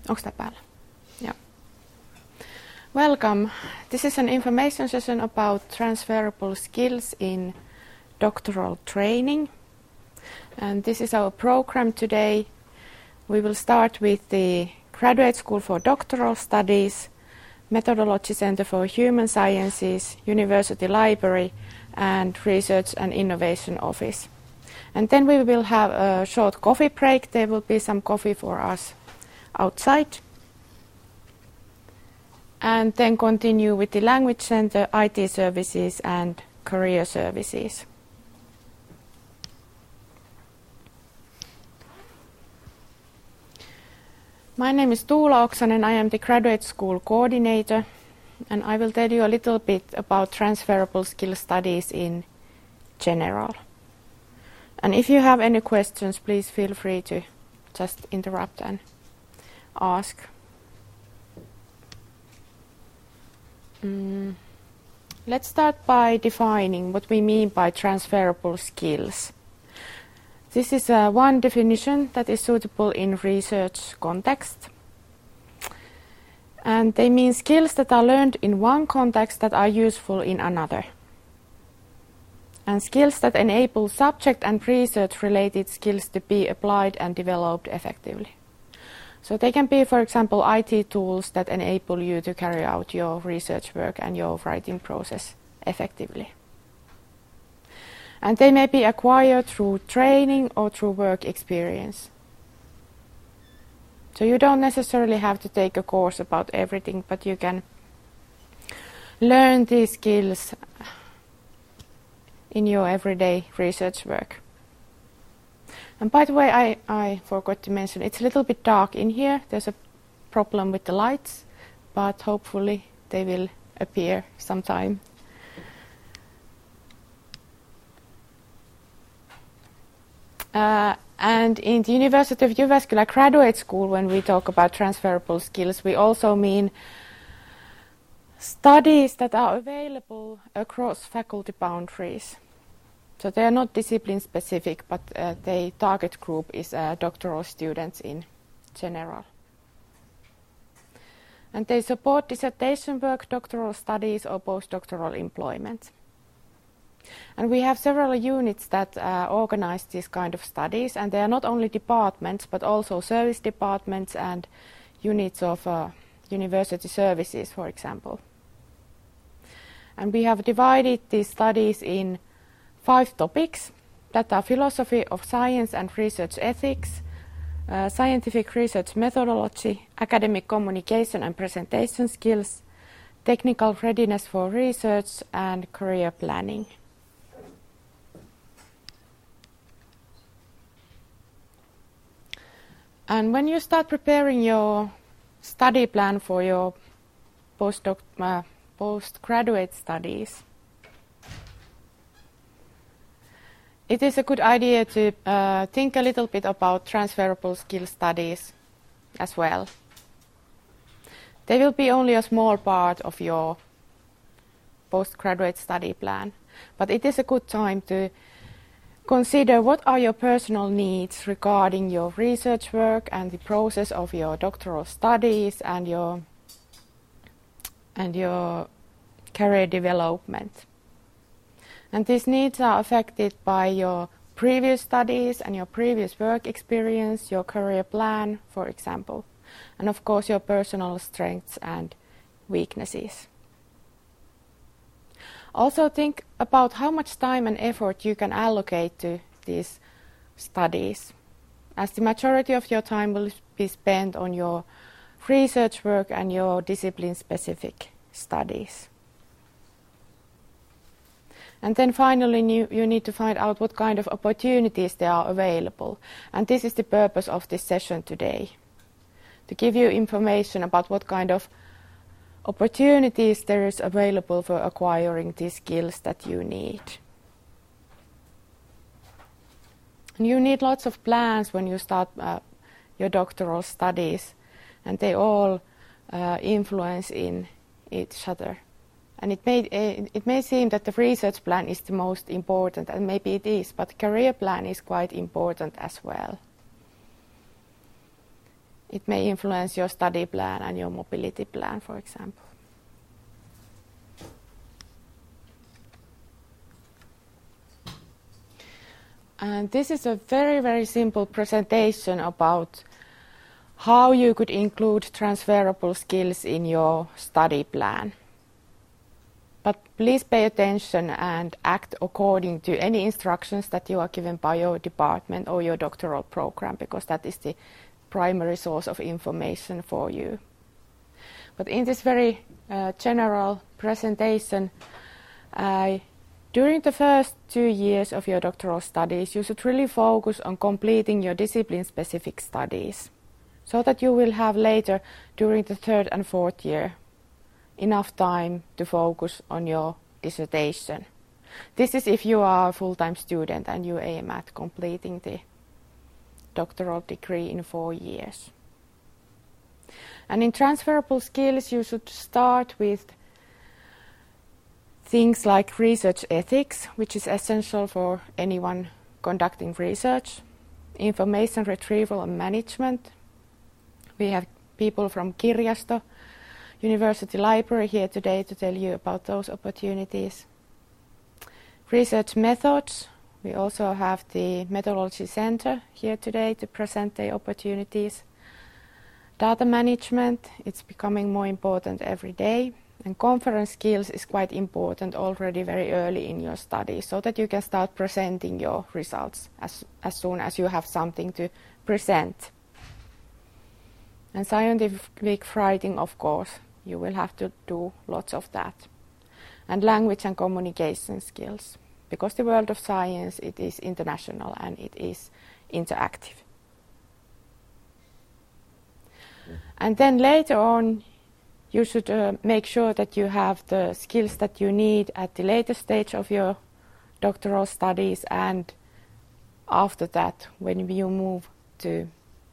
Onko tää päällä? Yeah. Welcome. This is an information session about transferable skills in doctoral training. And this is our program today. We will start with the Graduate School for Doctoral Studies, Methodology Center for Human Sciences, University Library, and Research and Innovation Office. And then we will have a short coffee break. There will be some coffee for us outside. And then continue with the Language Center, IT Services, and Career Services. My name is Tuula Oksanen. I am the Graduate School Coordinator, and I will tell you a little bit about transferable skill studies in general. And if you have any questions, please feel free to just interrupt and ask. Let's start by defining what we mean by transferable skills. This is one definition that is suitable in research context. And they mean skills that are learned in one context that are useful in another. And skills that enable subject and research-related skills to be applied and developed effectively. So they can be, for example, IT tools that enable you to carry out your research work and your writing process effectively. And they may be acquired through training or through work experience. So you don't necessarily have to take a course about everything, but you can learn these skills in your everyday research work. And by the way, I forgot to mention, it's a little bit dark in here. There's a problem with the lights, but hopefully they will appear sometime. And in the University of Jyväskylä Graduate School, when we talk about transferable skills, we also mean studies that are available across faculty boundaries. So they are not discipline specific, but the target group is doctoral students in general. And they support dissertation work, doctoral studies, or postdoctoral employment. And we have several units that organize these kind of studies, and they are not only departments, but also service departments and units of university services, for example. And we have divided these studies in 5 topics that are philosophy of science and research ethics, scientific research methodology, academic communication and presentation skills, technical readiness for research, and career planning. And when you start preparing your study plan for your postgraduate studies, it is a good idea to think a little bit about transferable skill studies as well. They will be only a small part of your postgraduate study plan, but it is a good time to consider what are your personal needs regarding your research work and the process of your doctoral studies and your career development. And these needs are affected by your previous studies and your previous work experience, your career plan, for example, and of course your personal strengths and weaknesses. Also think about how much time and effort you can allocate to these studies, as the majority of your time will be spent on your research work and your discipline-specific studies. And then finally you need to find out what kind of opportunities there are available. And this is the purpose of this session today, to give you information about what kind of opportunities there is available for acquiring these skills that you need. And you need lots of plans when you start your doctoral studies, and they all influence in each other. And it may seem that the research plan is the most important, and maybe it is, but career plan is quite important as well. It may influence your study plan and your mobility plan, for example. And this is a very, very simple presentation about how you could include transferable skills in your study plan. But please pay attention and act according to any instructions that you are given by your department or your doctoral program, because that is the primary source of information for you. But in this very general presentation, during the first 2 years of your doctoral studies, you should really focus on completing your discipline-specific studies, so that you will have later, during the 3rd and 4th year, enough time to focus on your dissertation. This is if you are a full-time student and you aim at completing the doctoral degree in 4 years. And in transferable skills, you should start with things like research ethics, which is essential for anyone conducting research, information retrieval and management. We have people from Kirjasto, University Library here today to tell you about those opportunities. Research methods. We also have the Methodology Center here today to present the opportunities. Data management, it's becoming more important every day. And conference skills is quite important already very early in your studies, so that you can start presenting your results as soon as you have something to present. And scientific writing, of course, you will have to do lots of that. And language and communication skills, because the world of science, it is international and it is interactive. And then later on, you should make sure that you have the skills that you need at the later stage of your doctoral studies, and after that, when you move to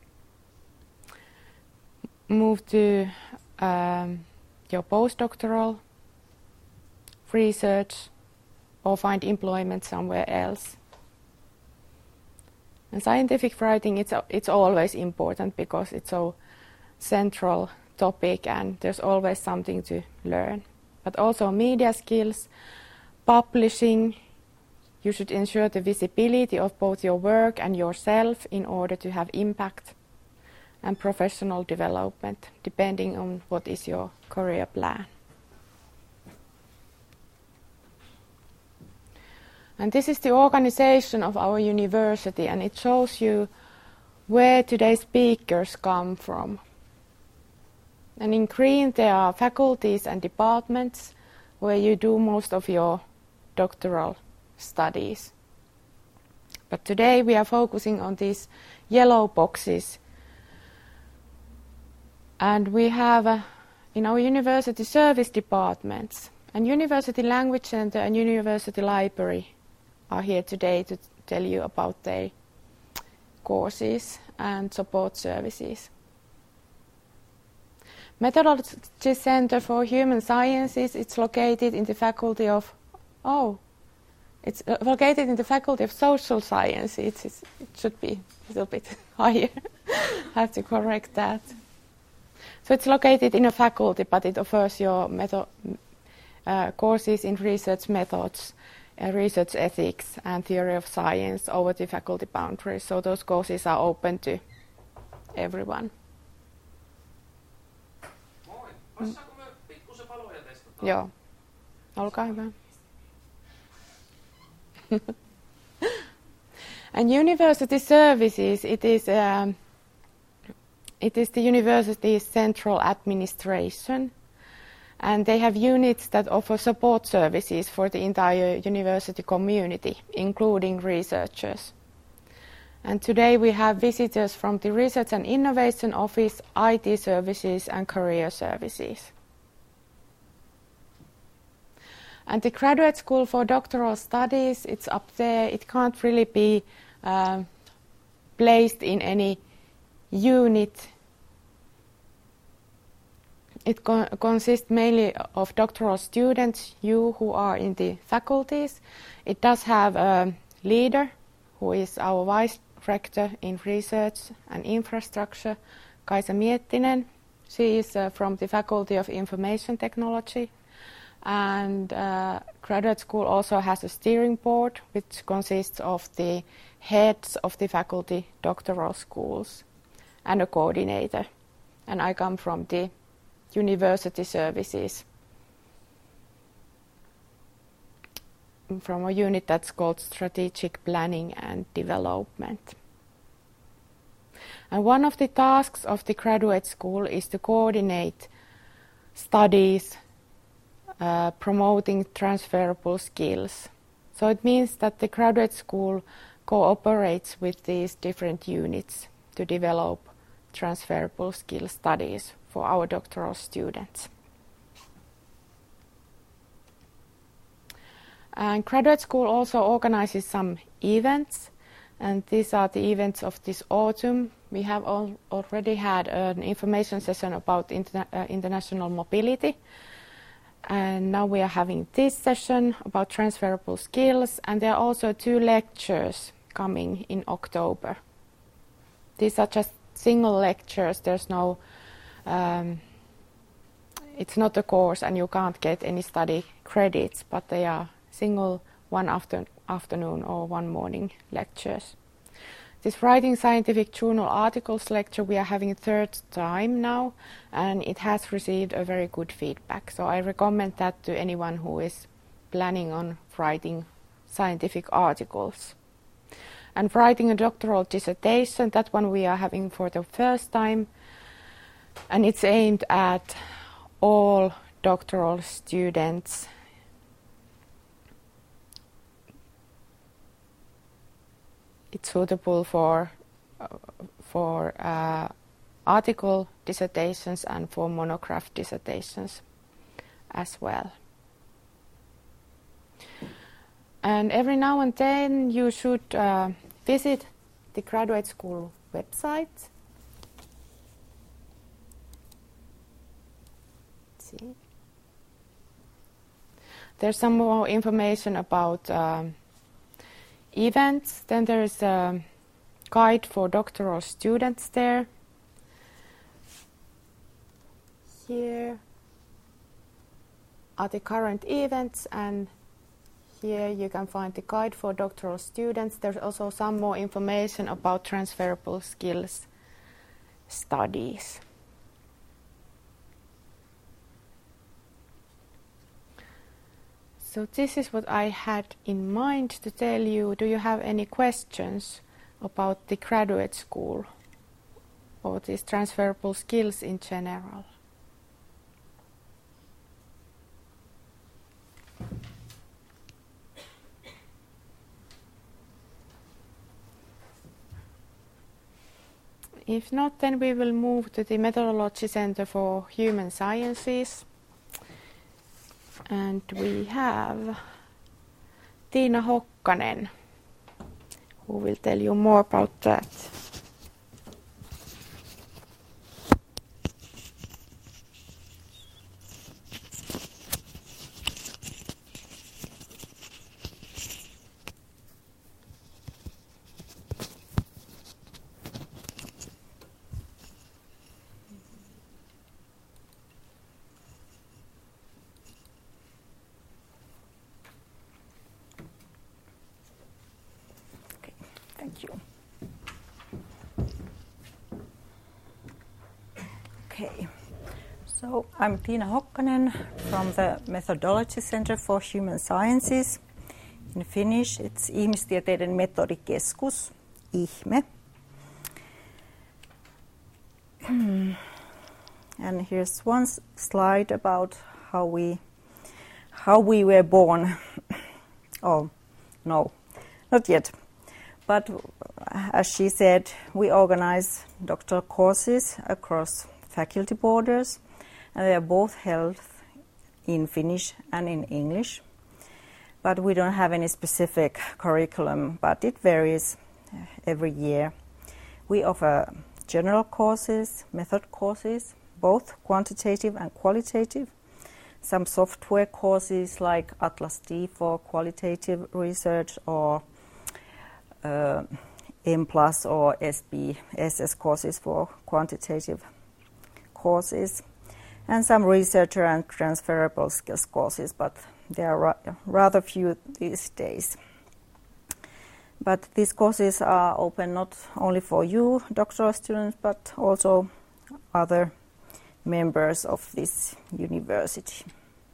your postdoctoral research or find employment somewhere else. And scientific writing, it's always important because it's so central topic and there's always something to learn. But also media skills, publishing. You should ensure the visibility of both your work and yourself in order to have impact, and professional development, depending on what is your career plan. And this is the organization of our university, and it shows you where today's speakers come from. And in green there are faculties and departments where you do most of your doctoral studies. But today we are focusing on these yellow boxes. And we have in our university service departments, and University Language Center and University Library are here today to tell you about their courses and support services. Methodology Center for Human Sciences, it's located in the faculty of Social Sciences. It should be a little bit higher. I have to correct that. So it's located in a faculty, but it offers your courses in research methods, research ethics, and theory of science over the faculty boundaries. So those courses are open to everyone. Joo, olkaa hyvä. And university services, it is the university's central administration, and they have units that offer support services for the entire university community, including researchers. And today we have visitors from the Research and Innovation Office, IT services and career services. And the Graduate School for Doctoral Studies, it's up there. It can't really be placed in any unit. It consists mainly of doctoral students, you who are in the faculties. It does have a leader, who is our vice rector in research and infrastructure, Kaisa Miettinen. She is from the Faculty of Information Technology, and graduate school also has a steering board which consists of the heads of the faculty doctoral schools and a coordinator. And I come from the university services, from a unit that's called Strategic Planning and Development. And one of the tasks of the graduate school is to coordinate studies promoting transferable skills. So it means that the graduate school cooperates with these different units to develop transferable skill studies for our doctoral students. And graduate school also organizes some events, and these are the events of this autumn. We have already had an information session about international mobility, and now we are having this session about transferable skills, and there are also 2 lectures coming in October. These are just single lectures. There's no it's not a course and you can't get any study credits, but they are single one afternoon or one morning lectures. This Writing Scientific Journal Articles lecture we are having 3rd time now, and it has received a very good feedback. So I recommend that to anyone who is planning on writing scientific articles. And writing a doctoral dissertation, that one we are having for the 1st time, and it's aimed at all doctoral students. It's suitable for article dissertations and for monograph dissertations as well. And every now and then you should visit the graduate school website. Let's see. There's some more information about events. Then there is a guide for doctoral students there. Here are the current events, and here you can find the guide for doctoral students. There's also some more information about transferable skills studies. So this is what I had in mind to tell you. Do you have any questions about the graduate school or these transferable skills in general? If not, then we will move to the Methodology Center for Human Sciences. And we have Tiina Hokkanen, who will tell you more about that. Thank you. Okay, so I'm Tiina Hokkanen from the Methodology Center for Human Sciences. In Finnish, it's Ihmistieteiden metodikeskus, IHME. And here's one slide about how we were born. Oh, no, not yet. But as she said, we organize doctoral courses across faculty borders, and they are both held in Finnish and in English. But we don't have any specific curriculum, but it varies every year. We offer general courses, method courses, both quantitative and qualitative. Some software courses like Atlas D for qualitative research, or M+ or SPSS courses for quantitative courses, and some researcher and transferable skills courses, but there are rather few these days. But these courses are open not only for you, doctoral students, but also other members of this university.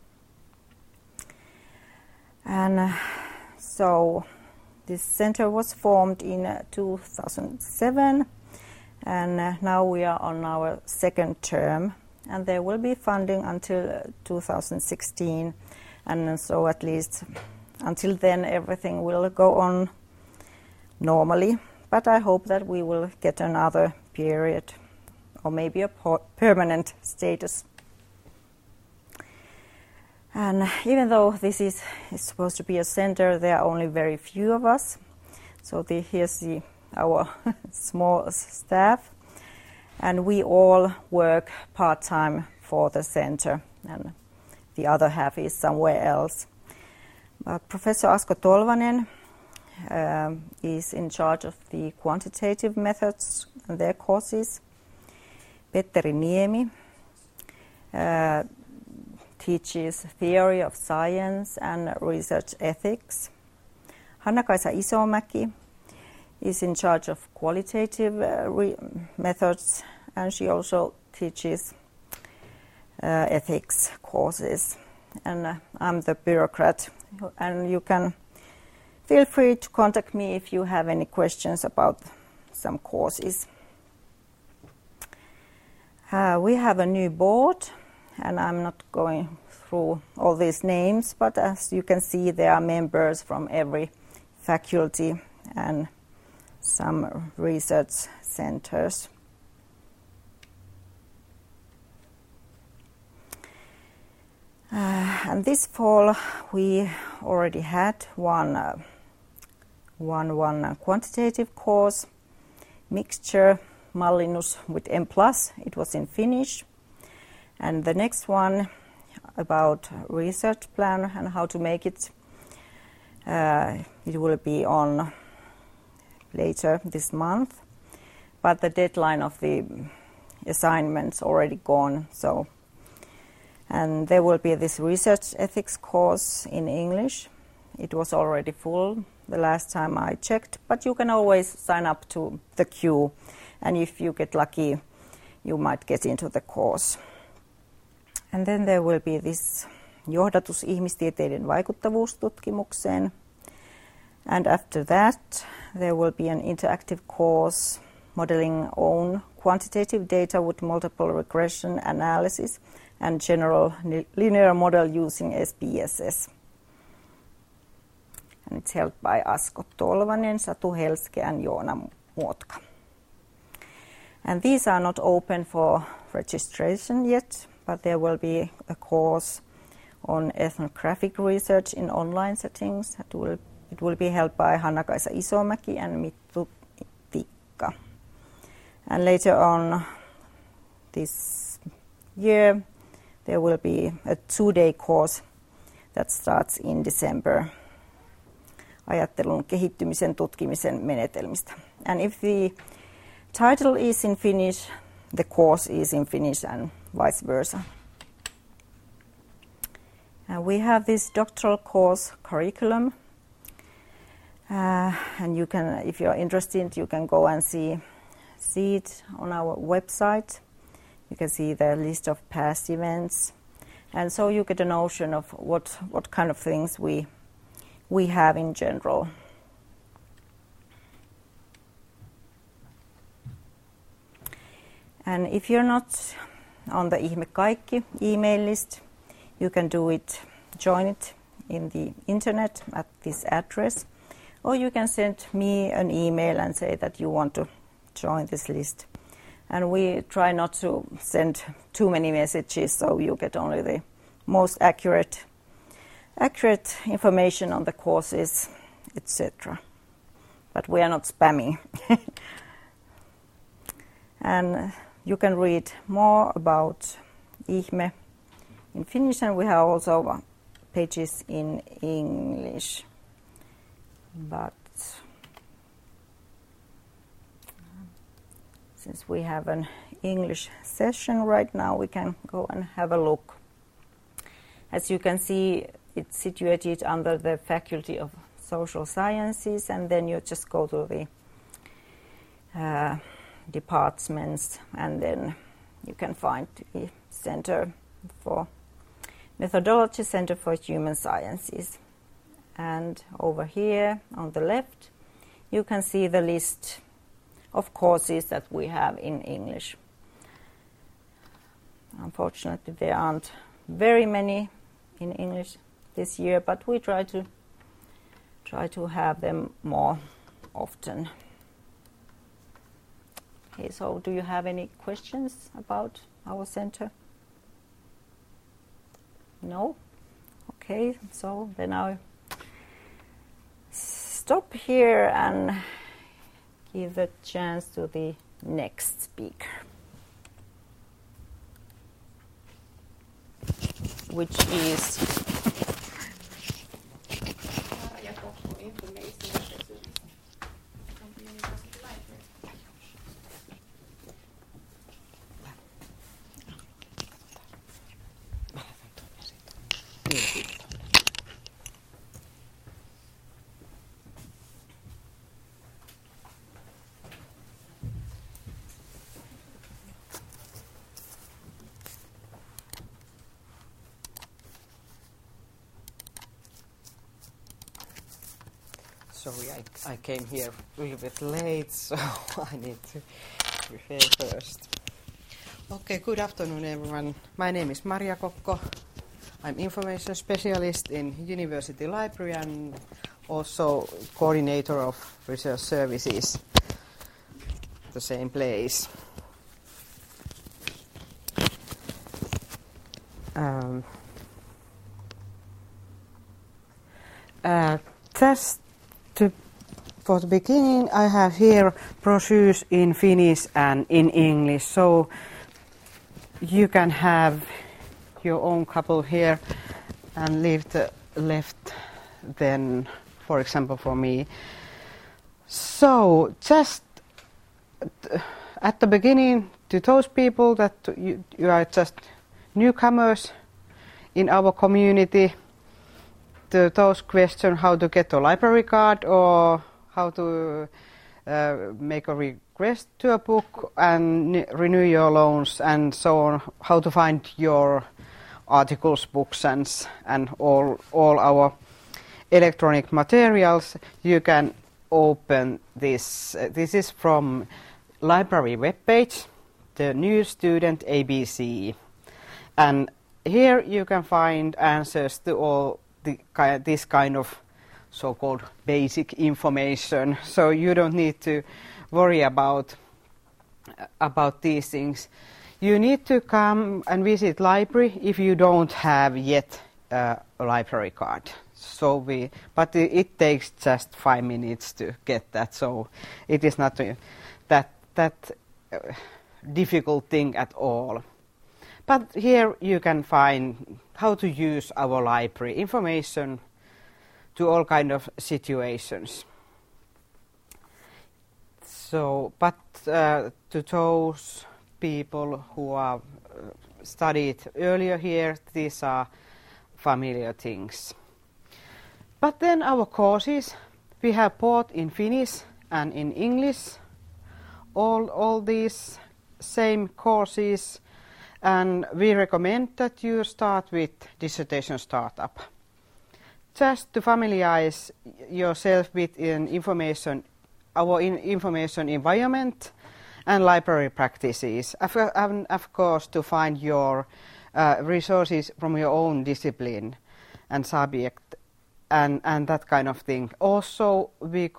And so this center was formed in 2007, and now we are on our second term, and there will be funding until 2016, and so at least until then everything will go on normally, but I hope that we will get another period or maybe a permanent status. And even though this is supposed to be a center, there are only very few of us. So here's our small staff, and we all work part-time for the center, and the other half is somewhere else. But Professor Asko Tolvanen is in charge of the quantitative methods and their courses. Petteri Niemi teaches theory of science and research ethics. Hanna-Kaisa Isomäki is in charge of qualitative methods, and she also teaches ethics courses. And I'm the bureaucrat, and you can feel free to contact me if you have any questions about some courses. We have a new board, and I'm not going through all these names, but as you can see, there are members from every faculty and some research centers. And this fall we already had one quantitative course, mixture Mallinnus with M+. It was in Finnish. And the next one about research plan and how to make it, it will be on later this month. But the deadline of the assignments already gone, so. And there will be this research ethics course in English. It was already full the last time I checked, but you can always sign up to the queue, and if you get lucky, you might get into the course. And then there will be this johdatus ihmistieteiden vaikuttavuustutkimukseen. And after that, there will be an interactive course modeling own quantitative data with multiple regression analysis and general linear model using SPSS. And it's held by Asko Tolvanen, Satu Helske, and Joona Muotka. And these are not open for registration yet, but there will be a course on ethnographic research in online settings. It will be held by Hanna-Kaisa Isomäki and Mittu Tikka. And later on this year, there will be a 2-day course that starts in December. Ajattelun kehittymisen tutkimisen menetelmistä. And if the title is in Finnish, the course is in Finnish and vice versa. We have this doctoral course curriculum, and you can, if you're interested, you can go and see it on our website. You can see the list of past events, and so you get a notion of what kind of things we have in general. And if you're not on the Ihme Kaikki email list, you can join it in the internet at this address, or you can send me an email and say that you want to join this list. And we try not to send too many messages, so you get only the most accurate information on the courses, etc. But we are not spamming. And you can read more about Ihme in Finnish, and we have also pages in English. But since we have an English session right now, we can go and have a look. As you can see, it's situated under the Faculty of Social Sciences, and then you just go to the departments, and then you can find the Center for Methodology, Center for Human Sciences. And over here on the left, you can see the list of courses that we have in English. Unfortunately, there aren't very many in English this year, but we try to have them more often. Okay, so do you have any questions about our center? No? Okay, so then I'll stop here and give the chance to the next speaker, which is Marja Kokko, Information Specialist from the University Library. Sorry, I came here a little bit late, so I need to prepare first. Okay, good afternoon everyone. My name is Marja Kokko. I'm information specialist in University Library and also coordinator of research services, the same place. Just for the beginning, I have here brochures in Finnish and in English, so you can have your own couple here and leave the left then, for example, for me. So just at the beginning, to those people that you are just newcomers in our community, to those questions how to get a library card or how to make a request to a book and renew your loans and so on, how to find your articles, books and all our electronic materials, you can open this. This is from library webpage, the New Student ABC. And here you can find answers to all this kind of so-called basic information, so you don't need to worry about these things. You need to come and visit library if you don't have yet a library card. But it takes just 5 minutes to get that, so it is not that difficult thing at all. But here you can find how to use our library information to all kind of situations. So, but to those people who are studied earlier here, these are familiar things. But then our courses, we have both in Finnish and in English, all these same courses. And we recommend that you start with dissertation startup. Just to familiarize yourself with our information environment and library practices. Of course, to find your resources from your own discipline and subject and that kind of thing. Also, we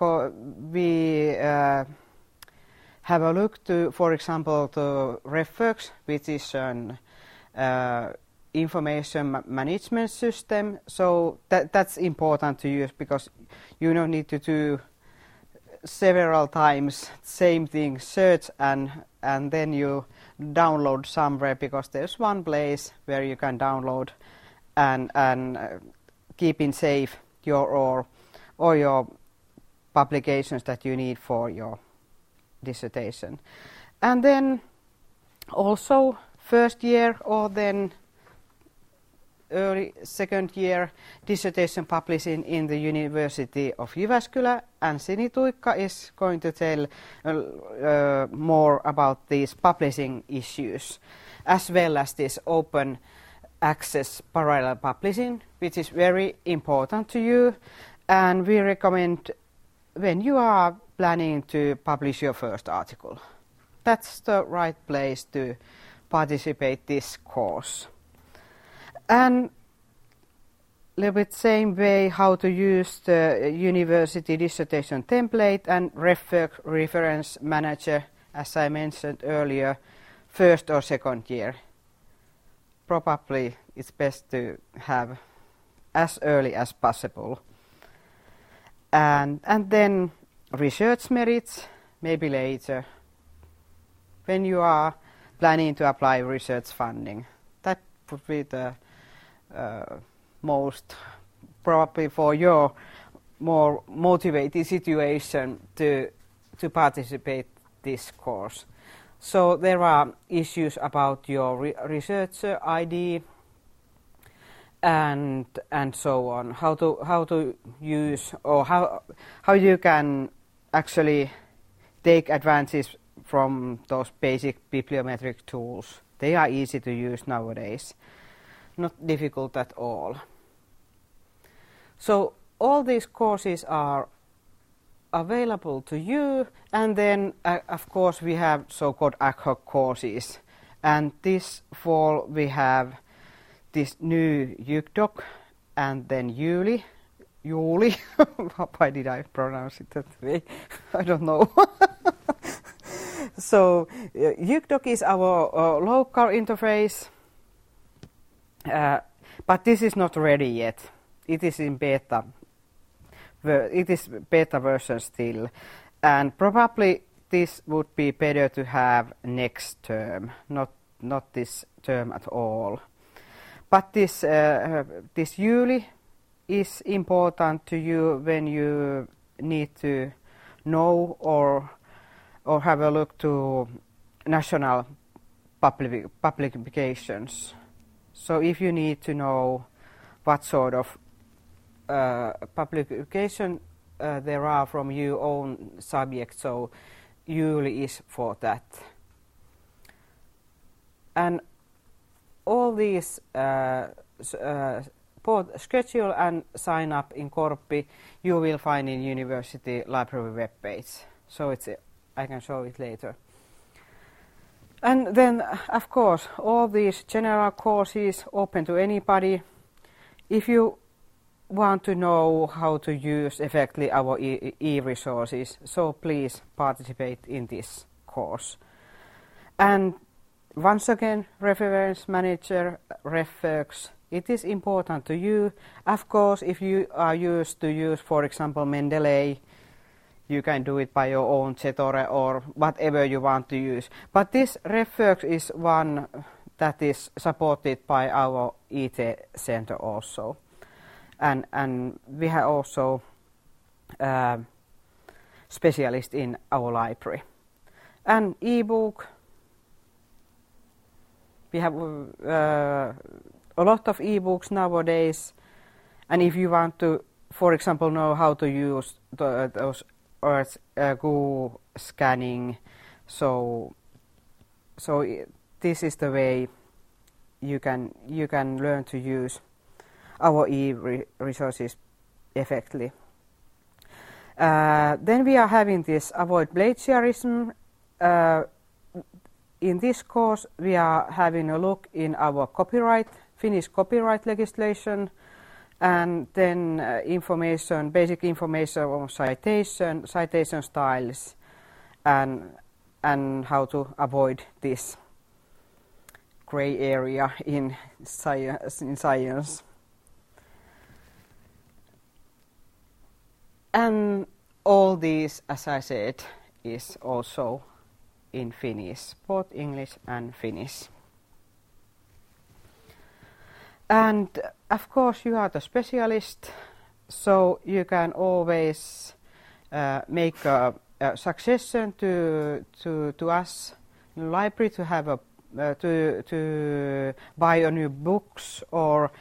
have a look to, for example, to RefWorks, which is an information management system. So that's important to use because you don't need to do several times same thing, search and then you download somewhere, because there's one place where you can download and keep in safe your or your publications that you need for your dissertation. And then also first year or then early second year dissertation publishing in the University of Jyväskylä, and Sini Tuikka is going to tell more about these publishing issues, as well as this open access parallel publishing, which is very important to you, and we recommend when you are planning to publish your first article. That's the right place to participate this course. And a little bit same way how to use the university dissertation template and reference manager, as I mentioned earlier, first or second year. Probably it's best to have as early as possible. And then research merits, maybe later, when you are planning to apply research funding. That would be the most probably for your more motivated situation to participate this course. So there are issues about your researcher ID and so on. How to use or how you can actually take advantage from those basic bibliometric tools. They are easy to use nowadays. Not difficult at all. So all these courses are available to you, and then of course we have so-called ad hoc courses, and this fall we have this new YGDoc and then Juuli. Why did I pronounce it that way? I don't know. So YGDoc is our local interface, but this is not ready yet. It is in beta. It is beta version still, and probably this would be better to have next term, not this term at all. But this Juuli is important to you when you need to know or have a look to national publications. So if you need to know what sort of publication there are from your own subject, so Juuli is for that. And all these both schedule and sign up in Korppi you will find in university library webpage. So it's I can show it later. And then of course all these general courses open to anybody. If you want to know how to use effectively our e-resources, so please participate in this course. And once again, reference manager, RefWorks, it is important to you. Of course, if you are used to use, for example, Mendeley, you can do it by your own Zetore or whatever you want to use. But this RefWorks is one that is supported by our IT center also. And we have also specialists in our library. And ebook, we have a lot of ebooks nowadays. And if you want to, for example, know how to use those Google scanning, so this is the way you can learn to use our e-resources effectively. Then we are having this avoid plagiarism. In this course we are having a look in our Finnish copyright legislation, and then basic information on citation styles, and how to avoid this gray area in science. And all these, as I said, is also in Finnish, both English and Finnish. And of course you are the specialist, so you can always make a suggestion to us library to have a to buy a new books or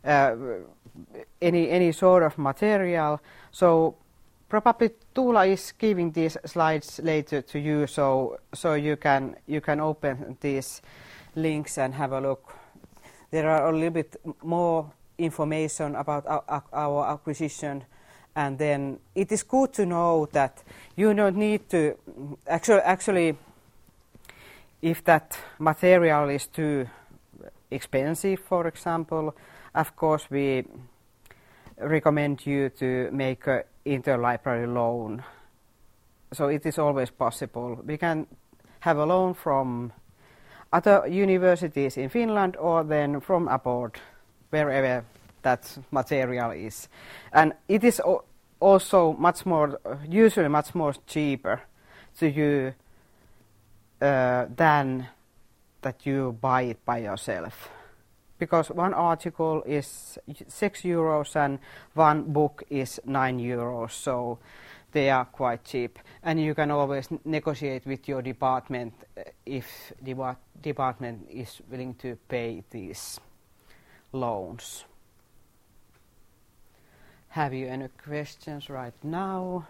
any sort of material. So probably Tuula is giving these slides later to you, so you can open these links and have a look. There are a little bit more information about our acquisition, and then it is good to know that you don't need to actually if that material is too expensive, for example, of course we recommend you to make an interlibrary loan. So it is always possible. We can have a loan from other universities in Finland or then from abroad, wherever that material is. And it is also usually much more cheaper to you than that you buy it by yourself. Because one article is €6 and one book is €9, so they are quite cheap. And you can always negotiate with your department if the department is willing to pay these loans. Have you any questions right now?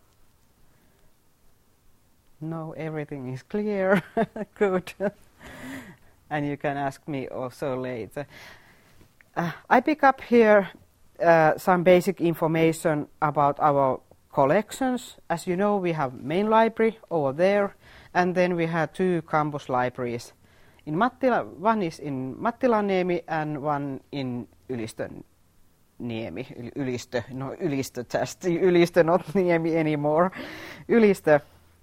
No, everything is clear. Good. And you can ask me also later. I pick up here some basic information about our collections. As you know, we have main library over there, and then we have two campus libraries in Mattila. One is in Mattilaniemi and one in Ylistö-Niemi. Ylistö just. Ylistö, not Niemi anymore. Ylistö.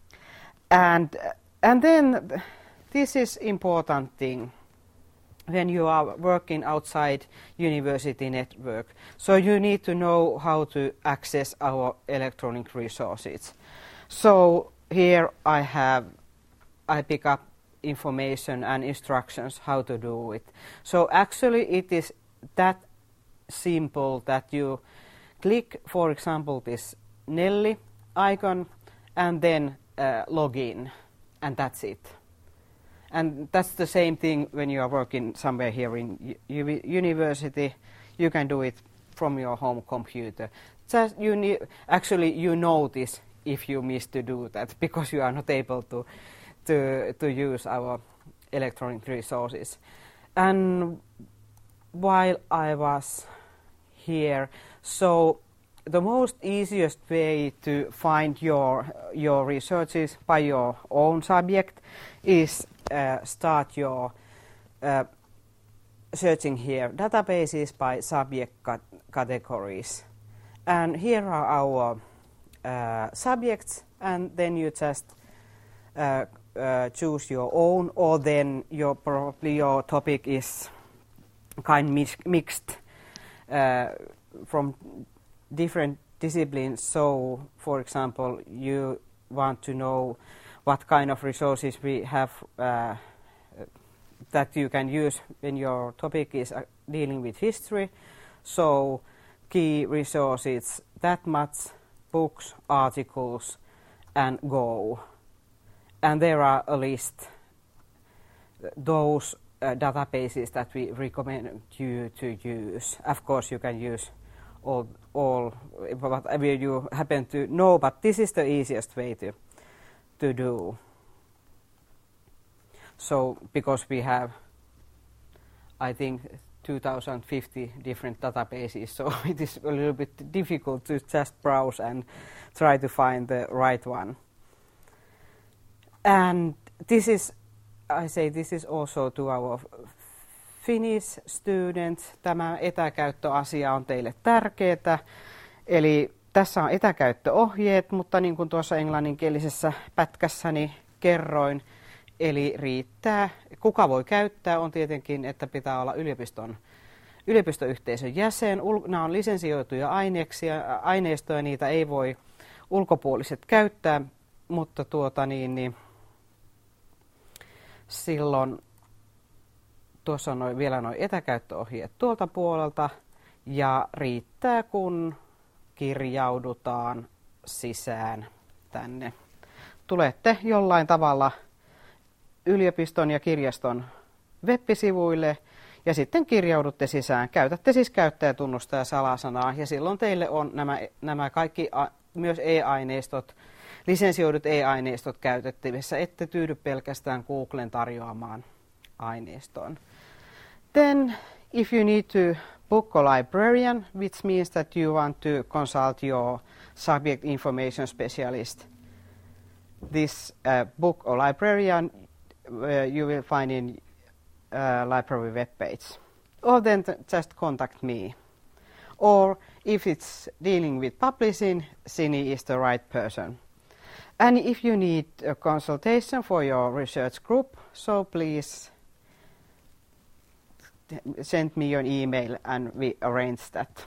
And then this is important thing when you are working outside university network. So you need to know how to access our electronic resources. So here I pick up information and instructions how to do it. So actually it is that simple that you click, for example, this Nelly icon and then log in, and that's it. And that's the same thing when you are working somewhere here in university. You can do it from your home computer. Just you notice if you miss to do that because you are not able to use our electronic resources. And while I was here, so the most easiest way to find your researches by your own subject is start your searching here databases by subject categories. And here are our subjects, and then you just choose your own, or then probably your topic is mixed from different disciplines. So, for example, you want to know what kind of resources we have that you can use when your topic is dealing with history. So, key resources, that much, books, articles, and go. And there are a list, those databases that we recommend you to use. Of course, you can use all whatever you happen to know, but this is the easiest way to do. So, because we have, I think, 2050 different databases, so it is a little bit difficult to just browse and try to find the right one. And this is also to our Finnish students. Tämä etäkäyttöasia on teille tärkeää. Eli tässä on etäkäyttöohjeet, mutta niin kuin tuossa englanninkielisessä pätkässäni kerroin, eli riittää. Kuka voi käyttää on tietenkin, että pitää olla yliopistoyhteisön jäsen. Nämä on lisensioituja aineistoja, niitä ei voi ulkopuoliset käyttää, mutta silloin tuossa on vielä nuo etäkäyttöohjeet tuolta puolelta, ja riittää kun kirjaudutaan sisään tänne. Tulette jollain tavalla yliopiston ja kirjaston web-sivuille ja sitten kirjaudutte sisään. Käytätte siis käyttäjätunnusta ja salasanaa ja silloin teille on nämä kaikki myös e-aineistot, lisensioidut e-aineistot käytettävissä, ette tyydy pelkästään Googlen tarjoamaan aineistoon. Then if you need to book a librarian, which means that you want to consult your subject information specialist, this book or librarian you will find in library webpage. Or then just contact me. Or if it's dealing with publishing, Sini is the right person. And if you need a consultation for your research group, so please send me an email and we arrange that.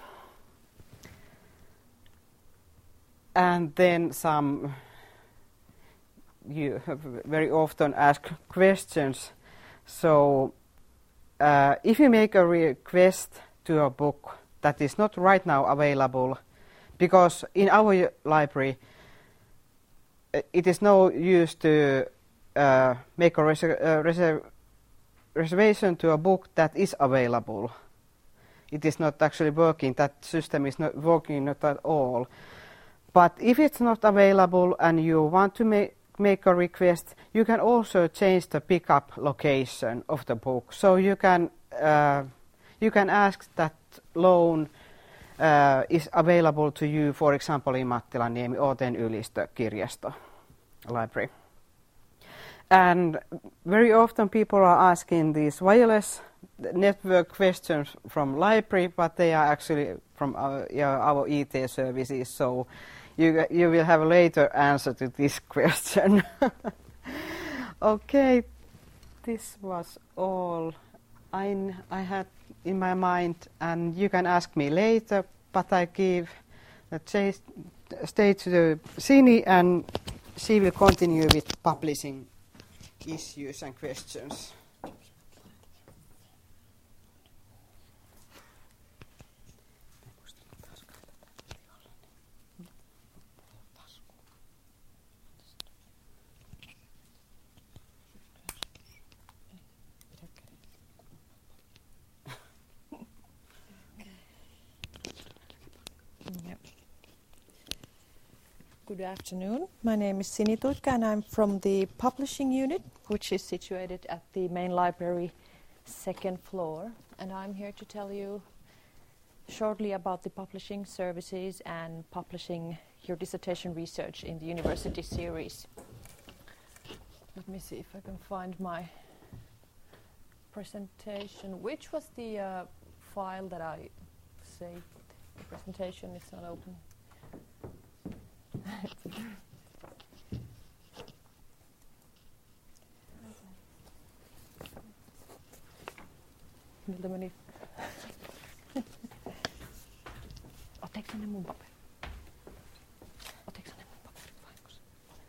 And then you have very often asked questions. So if you make a request to a book that is not right now available, because in our library it is no use to make a reservation to a book that is available. It is not actually working, that system is not working not at all. But if it's not available and you want to make a request, you can also change the pickup location of the book. So you can ask that loan is available to you, for example, in Mattilaniemi or then Ylistö Kirjasto Library. And very often people are asking these wireless network questions from library, but they are actually from our IT services. So you will have a later answer to this question. Okay, this was all I had in my mind, and you can ask me later, but I give the stage to Sini, and she will continue with publishing issues and questions. Good afternoon. My name is Sini Tuikka and I'm from the publishing unit, which is situated at the main library second floor. And I'm here to tell you shortly about the publishing services and publishing your dissertation research in the university series. Let me see if I can find my presentation. Which was the file that I saved? The presentation is not open. Miltä meni? Oteeko ne mun paperit? Oteeko ne mun paperit vahingossa?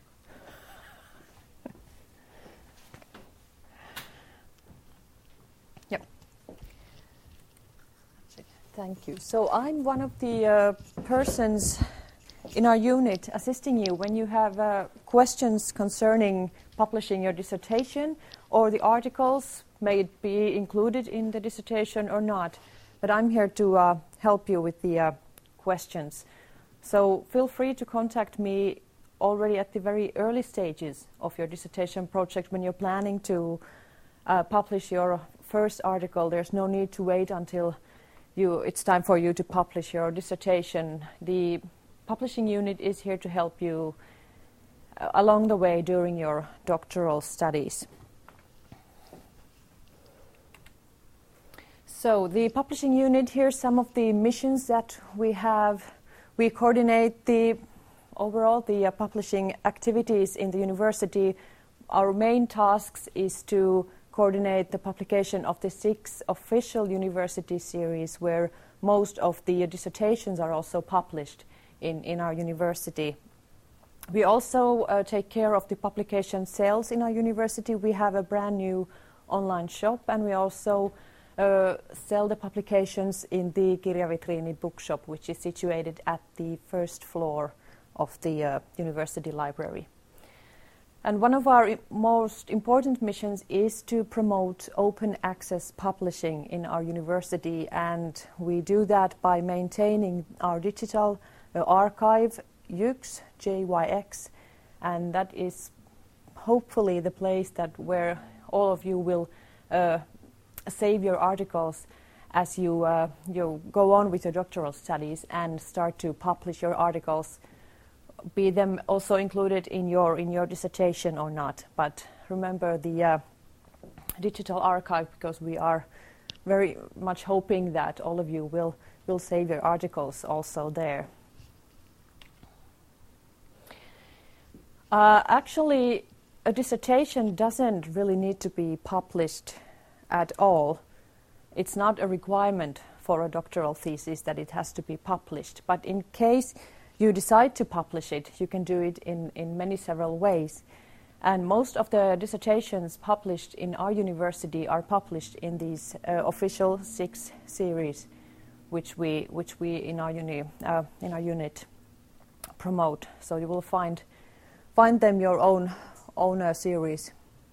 Yep. That's it. Thank you. So I'm one of the persons in our unit assisting you when you have questions concerning publishing your dissertation, or the articles may it be included in the dissertation or not. But I'm here to help you with the questions. So feel free to contact me already at the very early stages of your dissertation project when you're planning to publish your first article. There's no need to wait until it's time for you to publish your dissertation. The publishing unit is here to help you along the way during your doctoral studies. So the publishing unit, here's some of the missions that we have. We coordinate the publishing activities in the university. Our main tasks is to coordinate the publication of the 6 official university series where most of the dissertations are also published in our university. We also take care of the publication sales in our university. We have a brand new online shop, and we also sell the publications in the Kirjavitriini bookshop, which is situated at the first floor of the university library. And one of our most important missions is to promote open access publishing in our university, and we do that by maintaining our digital archive, JYX, JYX, and that is hopefully the place where all of you will save your articles as you go on with your doctoral studies and start to publish your articles, be them also included in your dissertation or not. But remember the digital archive, because we are very much hoping that all of you will save your articles also there. Actually, a dissertation doesn't really need to be published at all. It's not a requirement for a doctoral thesis that it has to be published, but in case you decide to publish it, you can do it in many several ways. And most of the dissertations published in our university are published in these official 6 series, which we in our unit promote. So you will find them your own series,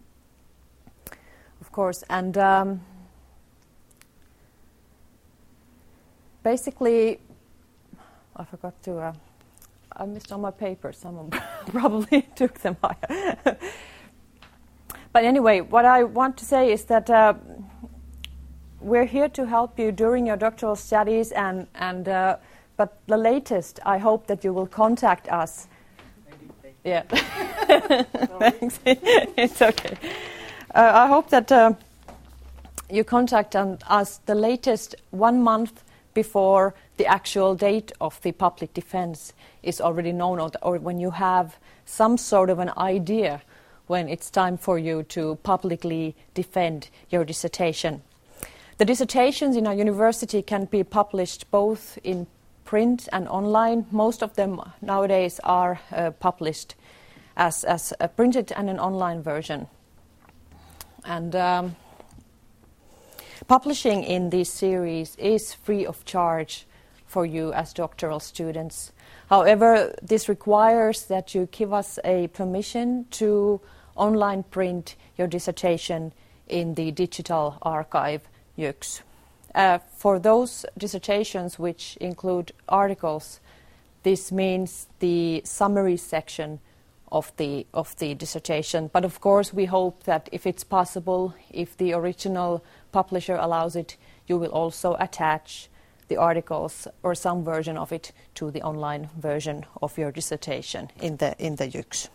of course. And basically, I forgot to. I missed all my papers. Someone probably took them. But anyway, what I want to say is that we're here to help you during your doctoral studies, but the latest, I hope that you will contact us. Yeah. Thanks. It's okay. I hope that you contact us the latest 1 month before the actual date of the public defense is already known, or when you have some sort of an idea when it's time for you to publicly defend your dissertation. The dissertations in our university can be published both in print and online. Most of them nowadays are published as a printed and an online version. And publishing in this series is free of charge for you as doctoral students. However, this requires that you give us a permission to online print your dissertation in the digital archive, JYX. For those dissertations which include articles, this means the summary section of the dissertation. But of course, we hope that if it's possible, if the original publisher allows it, you will also attach the articles or some version of it to the online version of your dissertation in the JYX.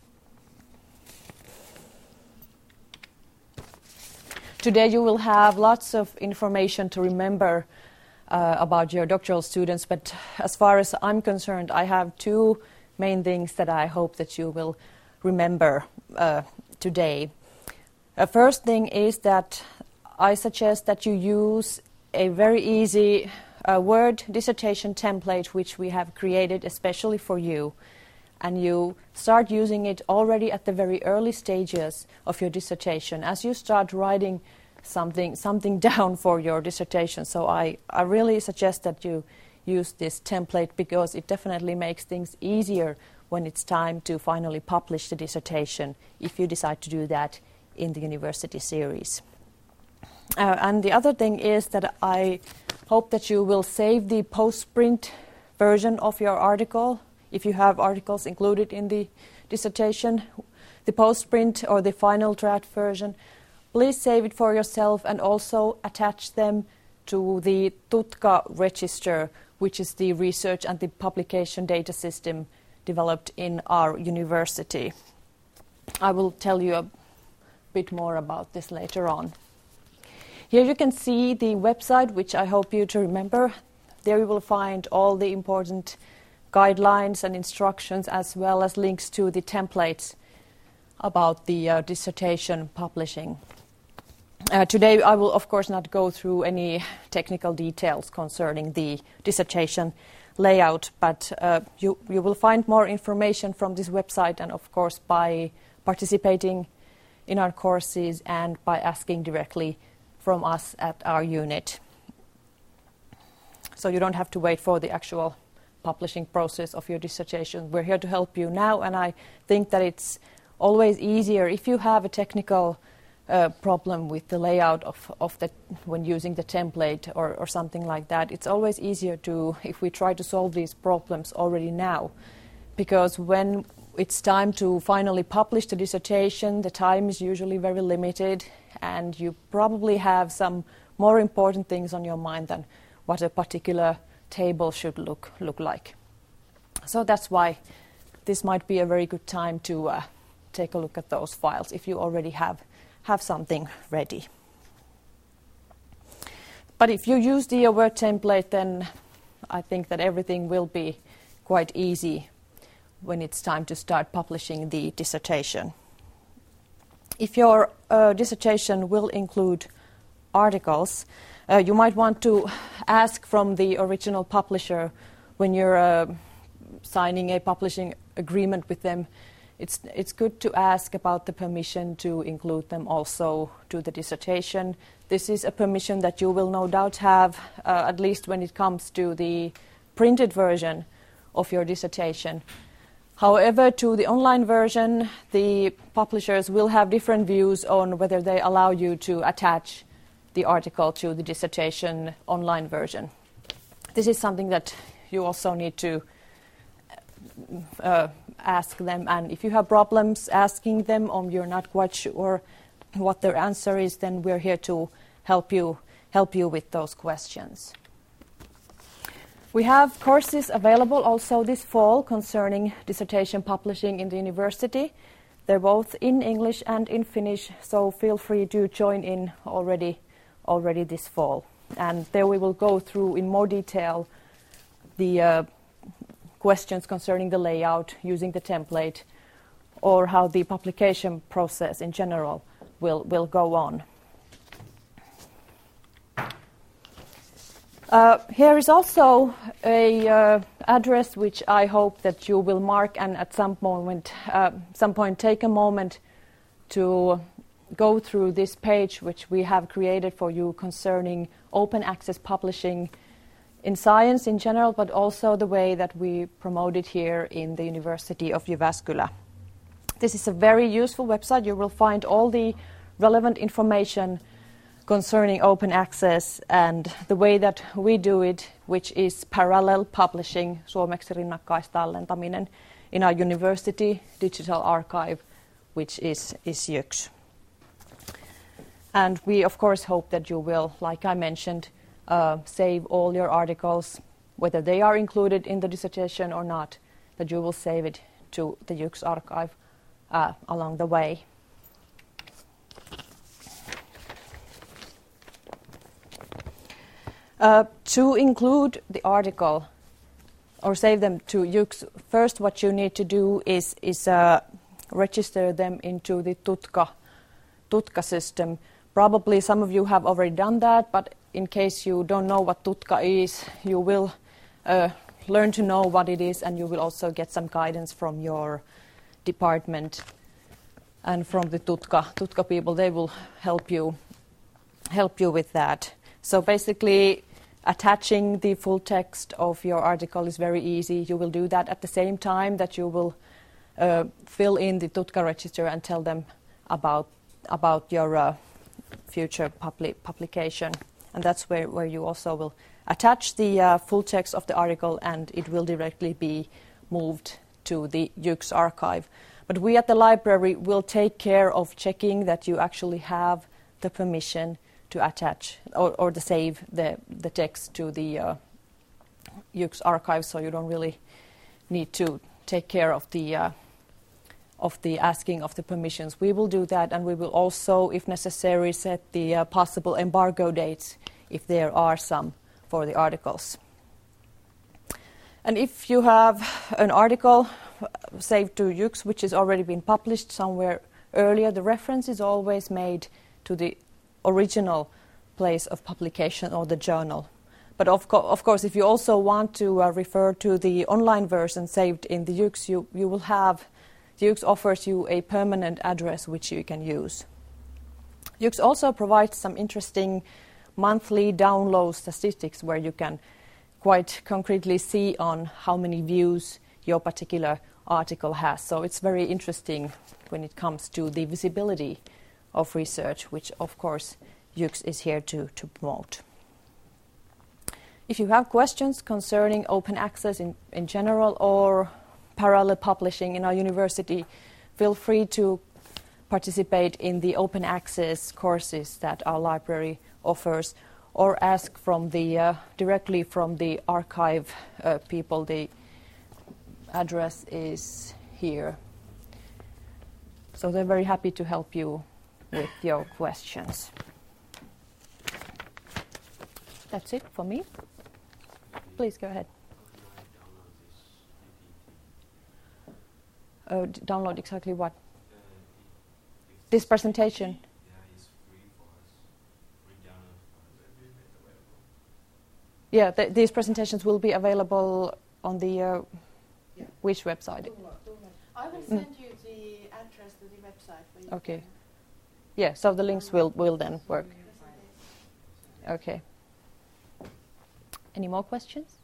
Today you will have lots of information to remember about your doctoral students, but as far as I'm concerned, I have 2 main things that I hope that you will remember today. First thing is that I suggest that you use a very easy Word dissertation template which we have created especially for you, and you start using it already at the very early stages of your dissertation as you start writing something down for your dissertation. So I really suggest that you use this template, because it definitely makes things easier when it's time to finally publish the dissertation, if you decide to do that in the university series. And the other thing is that I hope that you will save the post-print version of your article, if you have articles included in the dissertation, the post-print or the final draft version. Please save it for yourself and also attach them to the Tutka register, which is the research and the publication data system developed in our university. I will tell you a bit more about this later on. Here you can see the website, which I hope you to remember. There you will find all the important guidelines and instructions, as well as links to the templates about the dissertation publishing. Today I will of course not go through any technical details concerning the dissertation layout, but you will find more information from this website, and of course by participating in our courses and by asking directly from us at our unit. So you don't have to wait for the actual publishing process of your dissertation. We're here to help you now, and I think that it's always easier if you have a technical problem with the layout of the when using the template or something like that. It's always easier to if we try to solve these problems already now, because when it's time to finally publish the dissertation, the time is usually very limited, and you probably have some more important things on your mind than what a particular table should look like. So that's why this might be a very good time to take a look at those files if you already have something ready. But if you use the Word template, then I think that everything will be quite easy when it's time to start publishing the dissertation. If your dissertation will include articles, you might want to ask from the original publisher when you're signing a publishing agreement with them. It's good to ask about the permission to include them also to the dissertation. This is a permission that you will no doubt have, at least when it comes to the printed version of your dissertation. However, to the online version, the publishers will have different views on whether they allow you to attach the article to the dissertation online version. This is something that you also need to ask them, and if you have problems asking them or you're not quite sure what their answer is, then we're here to help you with those questions. We have courses available also this fall concerning dissertation publishing in the university. They're both in English and in Finnish, so feel free to join in already this fall. And there we will go through in more detail the questions concerning the layout, using the template, or how the publication process in general will go on. Here is also a address which I hope that you will mark and at some point take a moment to go through this page which we have created for you concerning open access publishing in science in general, but also the way that we promote it here in the University of Jyväskylä. This is a very useful website. You will find all the relevant information concerning open access and the way that we do it, which is parallel publishing, suomeksi rinnakkaistallentaminen, in our university digital archive, which is JYX. And we, of course, hope that you will, like I mentioned, save all your articles, whether they are included in the dissertation or not, that you will save it to the JYX archive along the way. To include the article or save them to JYX, first what you need to do is register them into the Tutka system. Probably some of you have already done that, but in case you don't know what Tutka is, you will learn to know what it is, and you will also get some guidance from your department and from the Tutka people. They will help you with that. So basically, attaching the full text of your article is very easy. You will do that at the same time that you will fill in the Tutka register and tell them about your future publication. And that's where you also will attach the full text of the article, and it will directly be moved to the JYX archive. But we at the library will take care of checking that you actually have the permission to attach or to save the text to the JYX archive, so you don't really need to take care of the asking of the permissions. We will do that, and we will also, if necessary, set the possible embargo dates, if there are some, for the articles. And if you have an article saved to JYX which has already been published somewhere earlier, the reference is always made to the original place of publication or the journal. But of course, if you also want to refer to the online version saved in the JYX, you will have, JYX offers you a permanent address which you can use. JYX also provides some interesting monthly download statistics where you can quite concretely see on how many views your particular article has. So it's very interesting when it comes to the visibility of research, which of course YUKS is here to promote. If you have questions concerning open access in general or parallel publishing in our university, feel free to participate in the open access courses that our library offers, or ask from the directly from the archive people. The address is here. So they're very happy to help you with your questions. That's it for me. Please go ahead. Download exactly what? This presentation. Yeah, these presentations will be available on the which website? I will send you the address to the website. Where you Okay. Yeah, so the links will then work. Okay. Any more questions?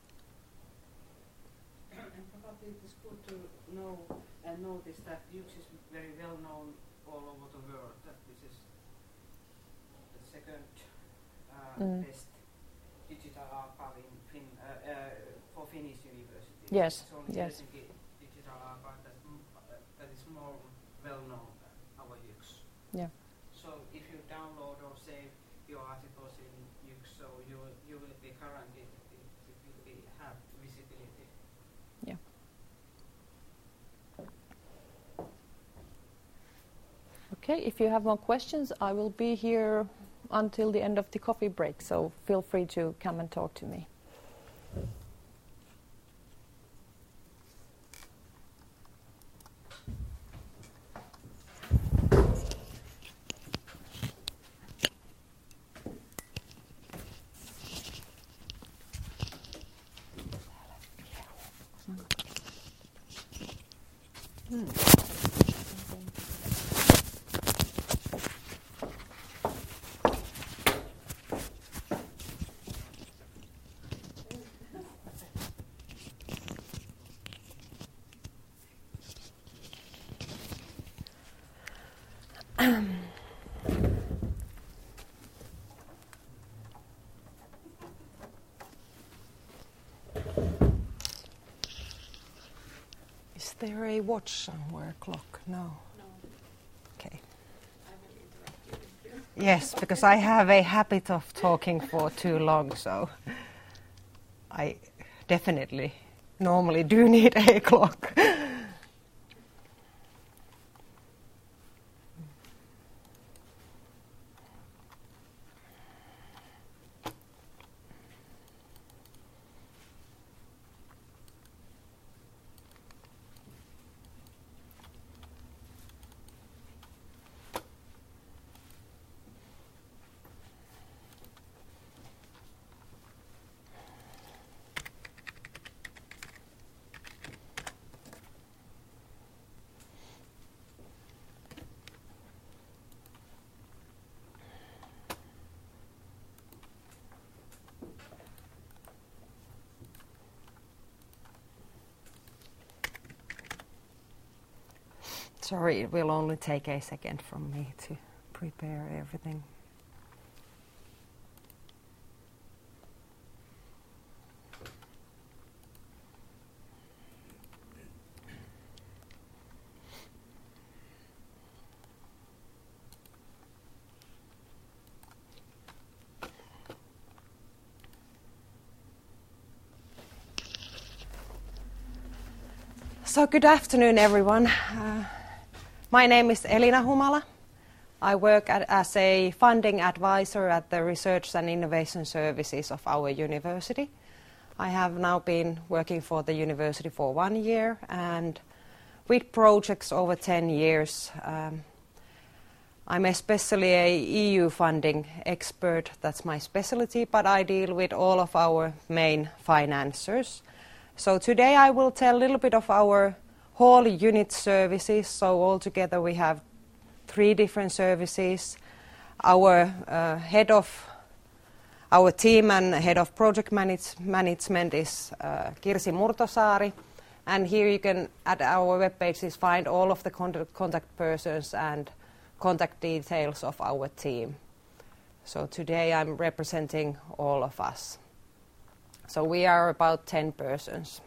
And probably it is good to know and notice that YUKS is very well known all over the world, that this is the second best digital archive for Finnish universities. Yes, It's only yes. Helsinki Digital Archive that is more well known than our YUKS. Yeah. So if you download or save your articles in YUKS, so you will be guaranteed it will have visibility. Yeah. Okay, if you have more questions, I will be here until the end of the coffee break, so feel free to come and talk to me. Is there a watch somewhere, clock? No. No, Okay. I will interrupt you. Yes, because I have a habit of talking for too long, so I definitely normally do need a clock. Sorry, it will only take a second from me to prepare everything. So good afternoon, everyone. My name is Elina Humala. I work as a funding advisor at the Research and Innovation Services of our university. I have now been working for the university for 1 year and with projects over 10 years. I'm especially a EU funding expert, that's my specialty, but I deal with all of our main financiers. So today I will tell a little bit of our whole unit services. So altogether we have 3 different services. Our head of our team and head of project management is Kirsi Murtosaari, And here you can, at our web pages, find all of the contact persons and contact details of our team. So today I'm representing all of us. So we are about 10 persons.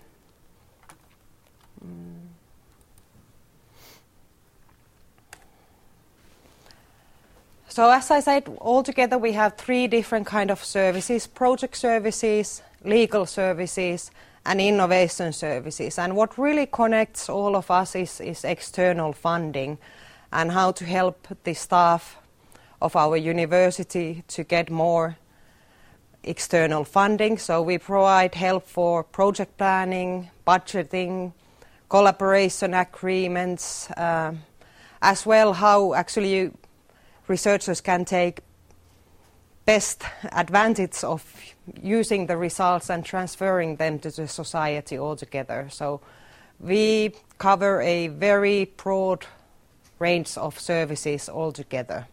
So as I said, altogether we have 3 different kind of services: project services, legal services, and innovation services. And what really connects all of us is external funding and how to help the staff of our university to get more external funding. So we provide help for project planning, budgeting, collaboration agreements, as well how actually researchers can take best advantage of using the results and transferring them to the society altogether. So we cover a very broad range of services altogether.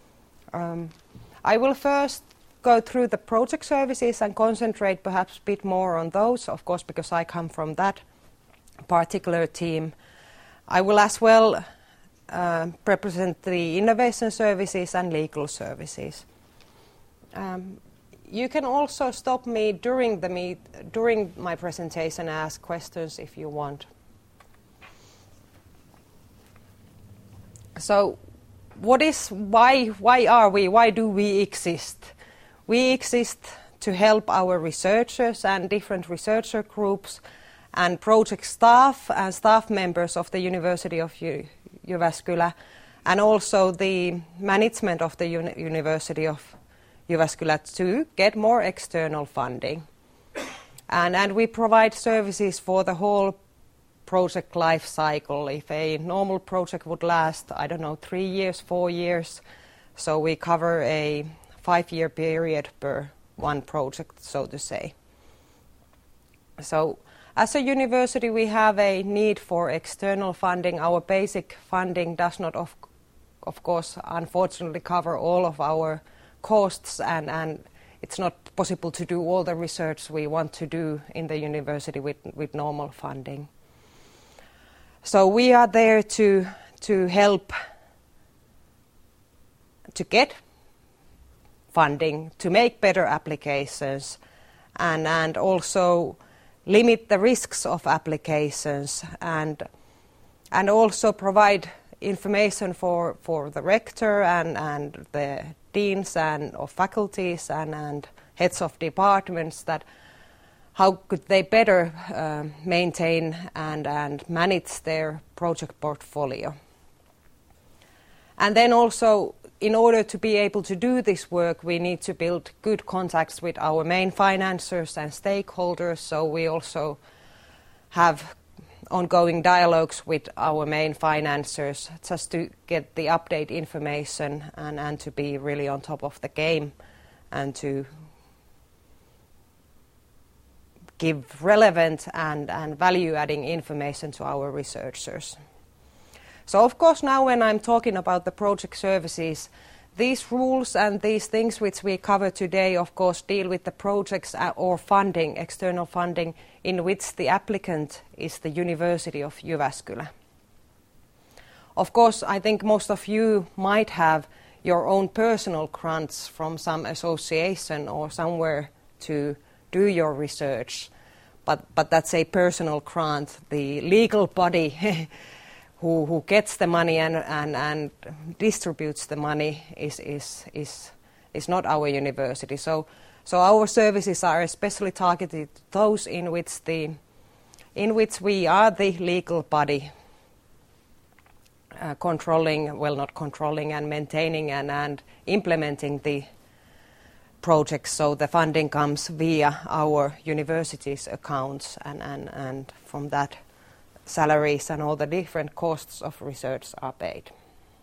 I will first go through the project services and concentrate perhaps a bit more on those, of course, because I come from that particular team. I will as well represent the innovation services and legal services. You can also stop me during my presentation and ask questions if you want. So, why do we exist? We exist to help our researchers and different researcher groups and project staff and staff members of the University of Jyväskylä, and also the management of the University of Jyväskylä to get more external funding. And we provide services for the whole project life cycle. If a normal project would last, 3 years, 4 years, so we cover a 5-year period per one project, so to say. So as a university, we have a need for external funding. Our basic funding does not, of course, unfortunately cover all of our costs, and it's not possible to do all the research we want to do in the university with normal funding. So we are there to help to get funding, to make better applications, and also limit the risks of applications, and also provide information for the rector and the deans and of faculties and heads of departments that how could they better maintain and manage their project portfolio. And then also, in order to be able to do this work, we need to build good contacts with our main financiers and stakeholders, so we also have ongoing dialogues with our main financiers just to get the update information and to be really on top of the game and to give relevant and value-adding information to our researchers. So of course now when I'm talking about the project services, these rules and these things which we cover today of course deal with the projects or funding, external funding, in which the applicant is the University of Jyväskylä. Of course, I think most of you might have your own personal grants from some association or somewhere to do your research, but that's a personal grant. The legal body who gets the money and distributes the money is not our university. So our services are especially targeted to those in which we are the legal body not controlling and maintaining and implementing the projects. So the funding comes via our university's accounts and from that salaries and all the different costs of research are paid.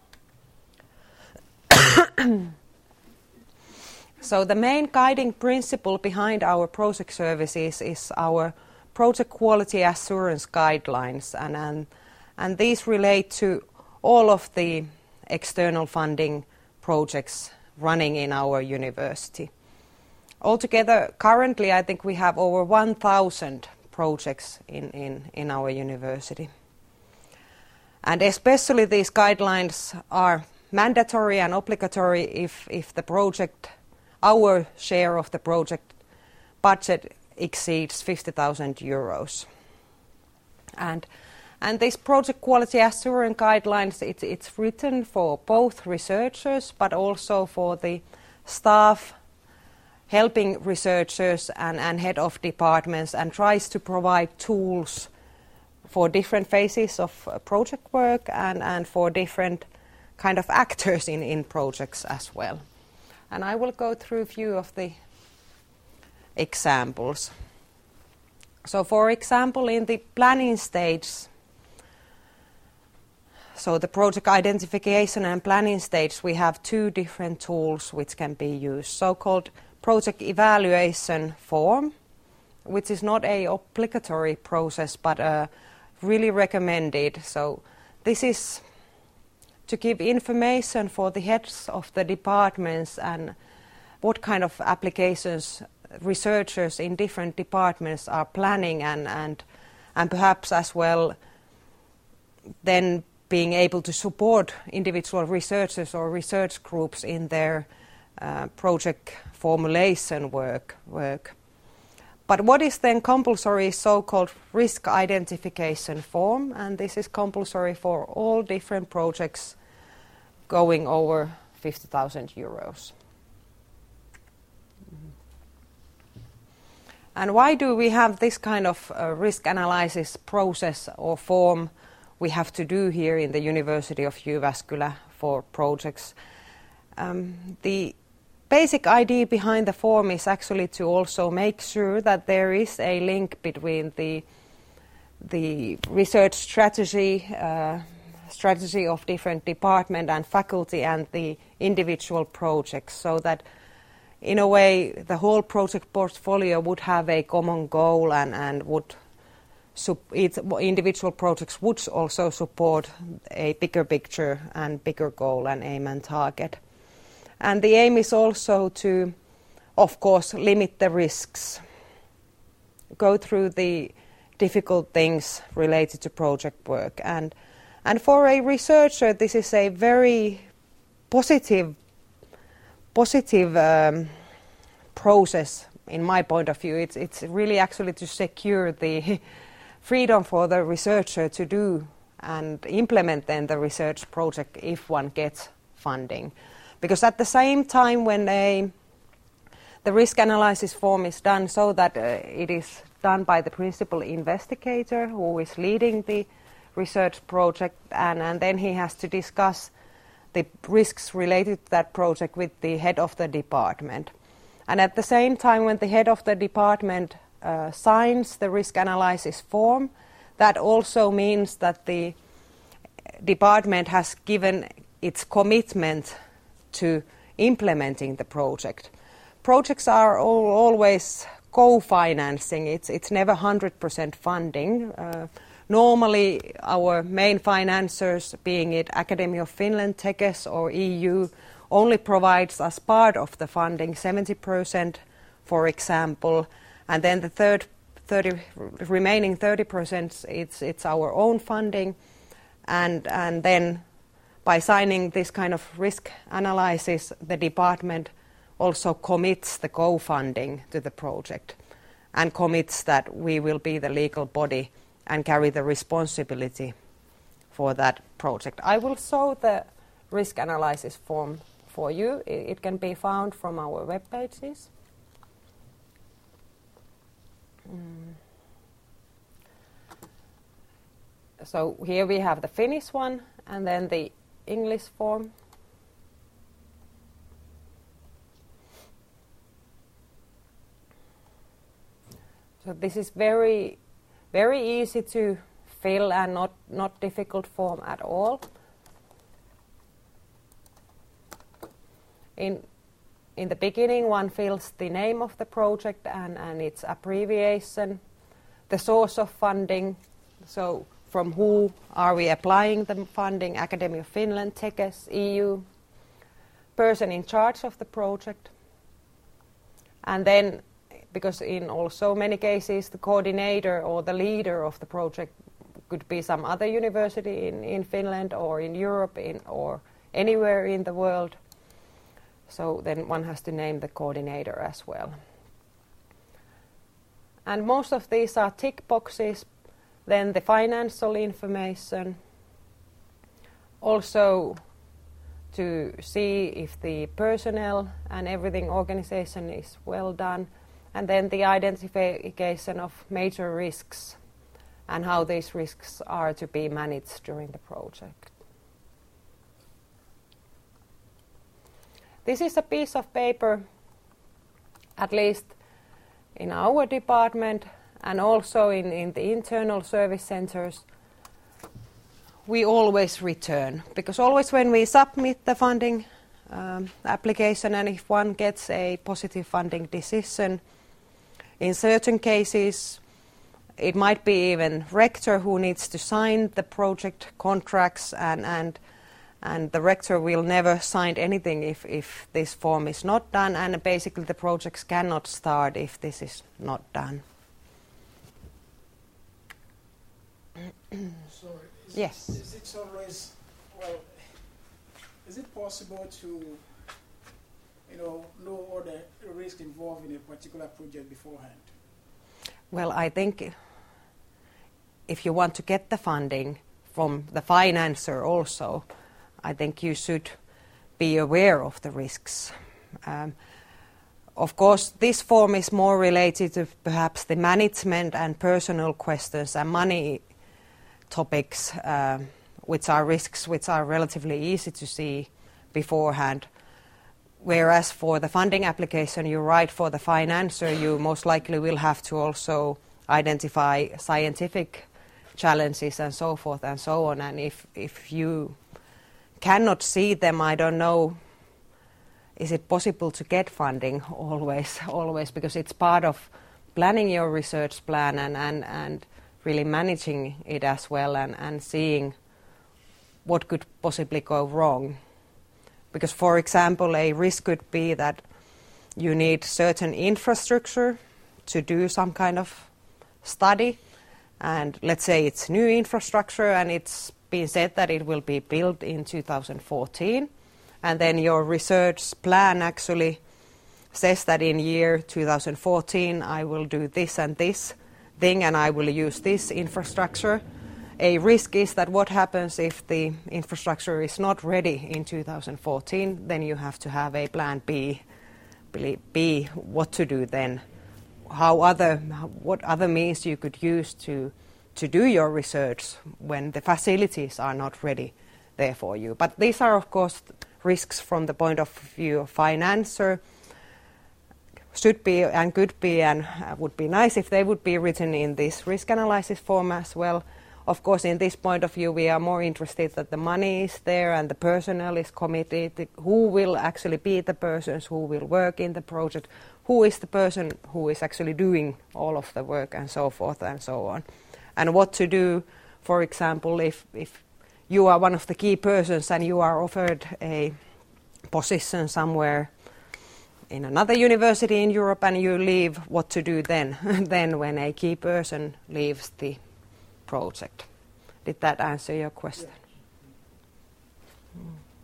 So the main guiding principle behind our project services is our project quality assurance guidelines, and these relate to all of the external funding projects running in our university. Altogether, currently I think we have over 1,000 projects in our university. And especially these guidelines are mandatory and obligatory if the project, our share of the project budget exceeds 50,000 euros. And these project quality assurance guidelines, it's written for both researchers but also for the staff helping researchers and head of departments, and tries to provide tools for different phases of project work and for different kind of actors in projects as well. And I will go through a few of the examples. So for example, in the planning stage, so the project identification and planning stage, we have two different tools which can be used. So-called project evaluation form, which is not a obligatory process but really recommended. So this is to give information for the heads of the departments and what kind of applications researchers in different departments are planning, and perhaps as well then being able to support individual researchers or research groups in their project formulation work. But what is then compulsory is so-called risk identification form, and this is compulsory for all different projects going over 50,000 euros. And why do we have this kind of risk analysis process or form we have to do here in the University of Jyväskylä for projects? The basic idea behind the form is actually to also make sure that there is a link between the research strategy of different department and faculty and the individual projects, so that in a way the whole project portfolio would have a common goal and would individual projects would also support a bigger picture and bigger goal and aim and target. And the aim is also to, of course, limit the risks, go through the difficult things related to project work. And for a researcher, this is a very positive process in my point of view. It's really actually to secure the freedom for the researcher to do and implement then the research project if one gets funding. Because at the same time when the risk analysis form is done so that it is done by the principal investigator who is leading the research project, and then he has to discuss the risks related to that project with the head of the department. And at the same time when the head of the department signs the risk analysis form, that also means that the department has given its commitment to implementing the project. Projects are always co-financing. It's never 100% funding. Normally our main financiers, being it Academy of Finland, Tekes or EU, only provides us part of the funding, 70%, for example, and then the remaining 30%, it's our own funding, and then by signing this kind of risk analysis, the department also commits the co-funding to the project and commits that we will be the legal body and carry the responsibility for that project. I will show the risk analysis form for you. It can be found from our web pages. So here we have the Finnish one and then the English form. So this is very, very easy to fill and not difficult form at all. In the beginning, one fills the name of the project and its abbreviation, the source of funding, so from who are we applying the funding, Academy of Finland, Tekes, EU, person in charge of the project. And then because in also many cases the coordinator or the leader of the project could be some other university in Finland or in Europe or anywhere in the world. So then one has to name the coordinator as well. And most of these are tick boxes. Then the financial information. Also to see if the personnel and everything organization is well done. And then the identification of major risks and how these risks are to be managed during the project. This is a piece of paper, at least in our department and also in the internal service centers, we always return, because always when we submit the funding application and if one gets a positive funding decision, in certain cases it might be even rector who needs to sign the project contracts, and the rector will never sign anything if this form is not done, and basically the projects cannot start if this is not done. Sorry. Yes. Is it always, well, is it possible to, know all the risks involved in a particular project beforehand? Well, I think if you want to get the funding from the financer also, I think you should be aware of the risks. Of course, this form is more related to perhaps the management and personal questions and money topics, which are risks which are relatively easy to see beforehand. Whereas for the funding application, you write for the financer, you most likely will have to also identify scientific challenges and so forth and so on. And if you cannot see them, I don't know, is it possible to get funding always, because it's part of planning your research plan and really managing it as well and seeing what could possibly go wrong. Because, for example, a risk could be that you need certain infrastructure to do some kind of study, and let's say it's new infrastructure and it's been said that it will be built in 2014, and then your research plan actually says that in year 2014 I will do this and this thing and I will use this infrastructure. A risk is that what happens if the infrastructure is not ready in 2014, then you have to have a plan B, what to do then, what other means you could use to do your research when the facilities are not ready there for you. But these are, of course, risks from the point of view of financer. Should be and could be and would be nice if they would be written in this risk analysis form as well. Of course, in this point of view, we are more interested that the money is there and the personnel is committed, who will actually be the persons who will work in the project, who is the person who is actually doing all of the work and so forth and so on. And what to do, for example, if you are one of the key persons and you are offered a position somewhere in another university in Europe and you leave, what to do then, when a key person leaves the project. Did that answer your question? Yeah.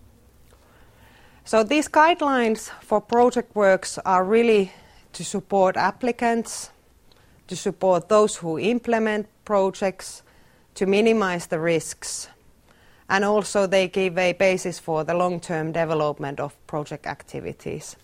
So these guidelines for project works are really to support applicants, to support those who implement projects, to minimize the risks, and also they give a basis for the long-term development of project activities.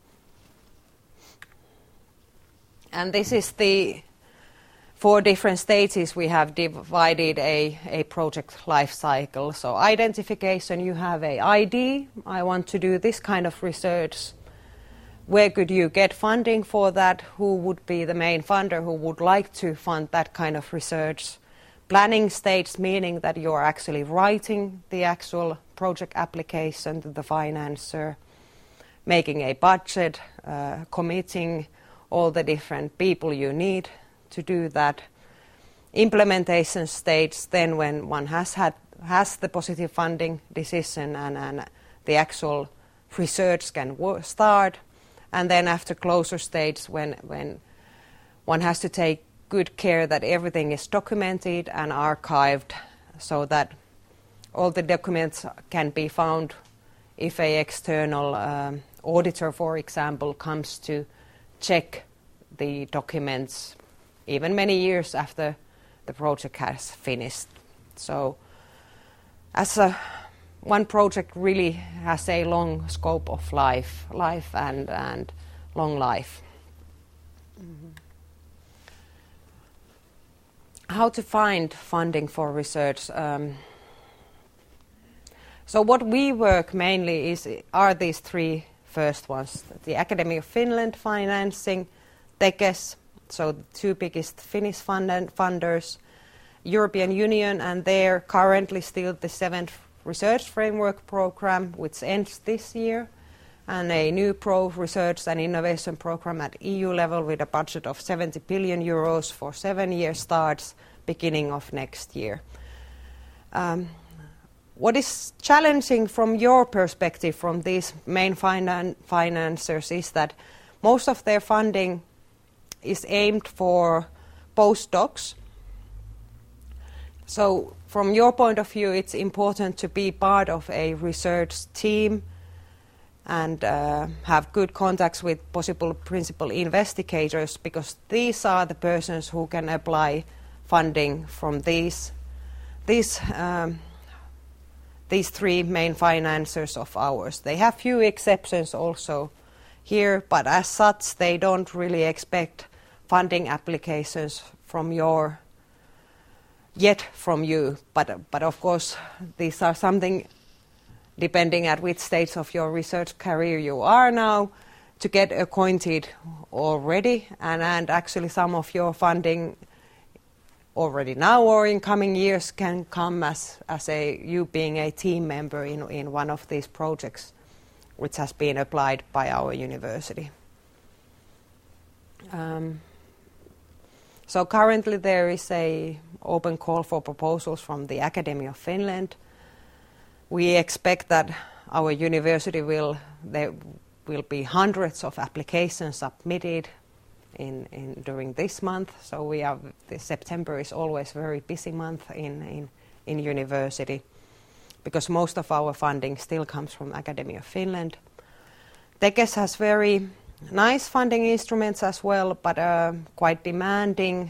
And this is the 4 different stages we have divided a project life cycle. So identification, you have a ID, I want to do this kind of research. Where could you get funding for that? Who would be the main funder who would like to fund that kind of research? Planning stage, meaning that you are actually writing the actual project application to the financer, making a budget, committing all the different people you need to do that. Implementation stage, then when one has the positive funding decision and the actual research can start. And then after closure stage, when one has to take good care that everything is documented and archived so that all the documents can be found if an external auditor, for example, comes to check the documents even many years after the project has finished. So as one project really has a long scope of life and long life. Mm-hmm. How to find funding for research? So what we work mainly are these three first ones: the Academy of Finland financing, Tekes, so the two biggest Finnish funders, European Union, and they're currently still the 7th research framework program, which ends this year, and a new research and innovation program at EU level with a budget of 70 billion euros for 7 years starts beginning of next year. What is challenging from your perspective from these main financiers is that most of their funding is aimed for postdocs. So from your point of view, it's important to be part of a research team and have good contacts with possible principal investigators, because these are the persons who can apply funding from these three main financiers of ours. They have few exceptions also here, but as such they don't really expect funding applications from you. But of course these are something, depending at which stage of your research career you are now, to get acquainted already, and actually some of your funding already now or in coming years can come as you being a team member in one of these projects which has been applied by our university. So currently there is a open call for proposals from the Academy of Finland. We expect that our university there will be hundreds of applications submitted during this month. So September is always a very busy month in university, because most of our funding still comes from Academy of Finland. Tekes has very nice funding instruments as well, but quite demanding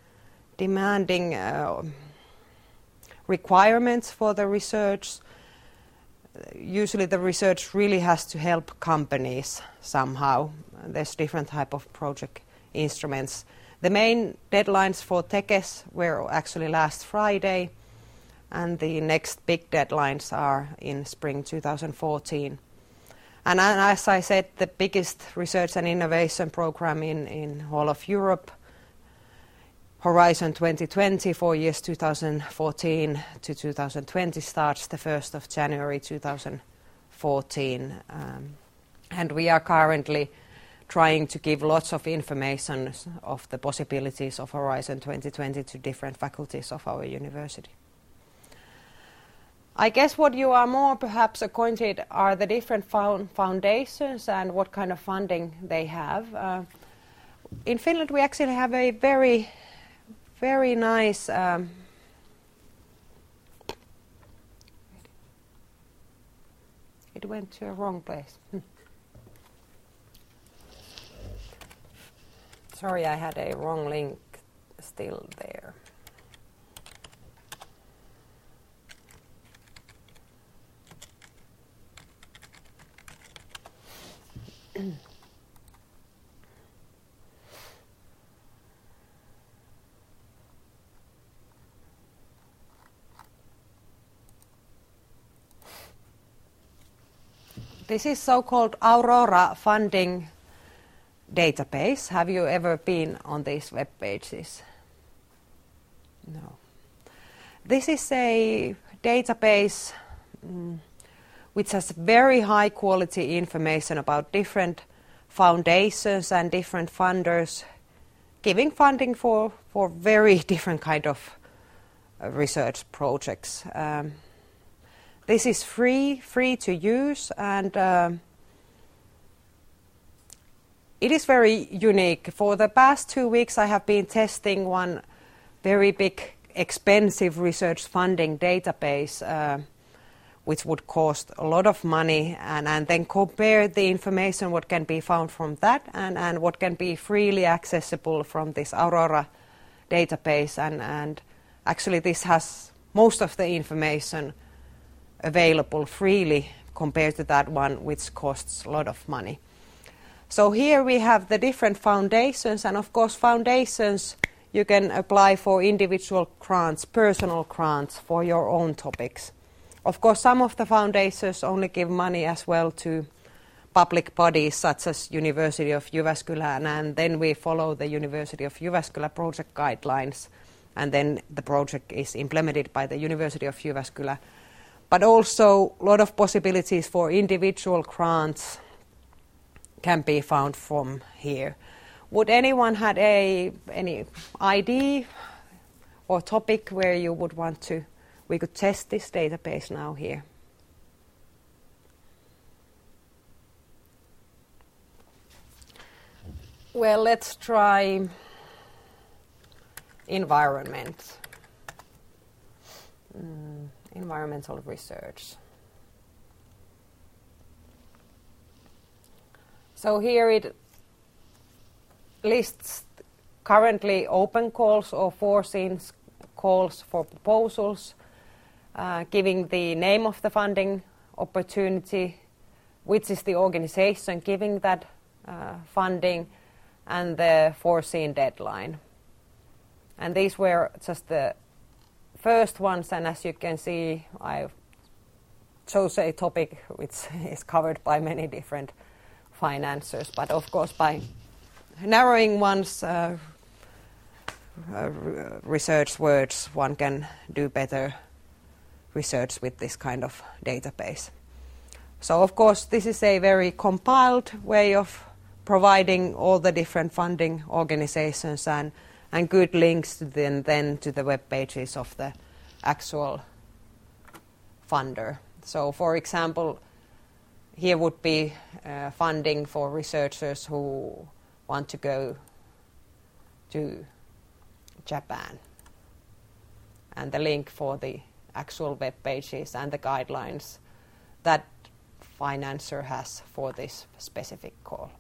requirements for the research. Usually the research really has to help companies somehow. There's different type of project instruments. The main deadlines for Tekes were actually last Friday, and the next big deadlines are in spring 2014. And as I said, the biggest research and innovation program in all of Europe, Horizon 2020 for years 2014 to 2020, starts the 1st of January 2014. And we are currently trying to give lots of information of the possibilities of Horizon 2020 to different faculties of our university. I guess what you are more perhaps acquainted are the different foundations and what kind of funding they have. In Finland we actually have a very nice it went to a wrong place. Sorry, I had a wrong link still there. This is so-called Aurora funding database. Have you ever been on these web pages? No. This is a database which has very high quality information about different foundations and different funders giving funding for very different kind of research projects. This is free to use, and it is very unique. For the past 2 weeks I have been testing one very big, expensive research funding database which would cost a lot of money, and then compare the information what can be found from that and what can be freely accessible from this Aurora database, and actually this has most of the information available freely compared to that one which costs a lot of money. So here we have the different foundations, and of course foundations you can apply for individual grants, personal grants for your own topics. Of course some of the foundations only give money as well to public bodies such as University of Jyväskylä, and then we follow the University of Jyväskylä project guidelines, and then the project is implemented by the University of Jyväskylä. But also a lot of possibilities for individual grants can be found from here. Would anyone had any idea or topic where you would want to, we could test this database now here? Well, let's try environment. Environmental research. So here it lists currently open calls or foreseen calls for proposals, giving the name of the funding opportunity, which is the organization giving that funding, and the foreseen deadline. And these were just the first ones, and as you can see, I chose a topic which is covered by many different financiers, but of course by narrowing one's research words, one can do better research with this kind of database. So of course this is a very compiled way of providing all the different funding organizations and good links to then to the web pages of the actual funder. So for example, here would be funding for researchers who want to go to Japan, and the link for the actual web pages and the guidelines that financier has for this specific call.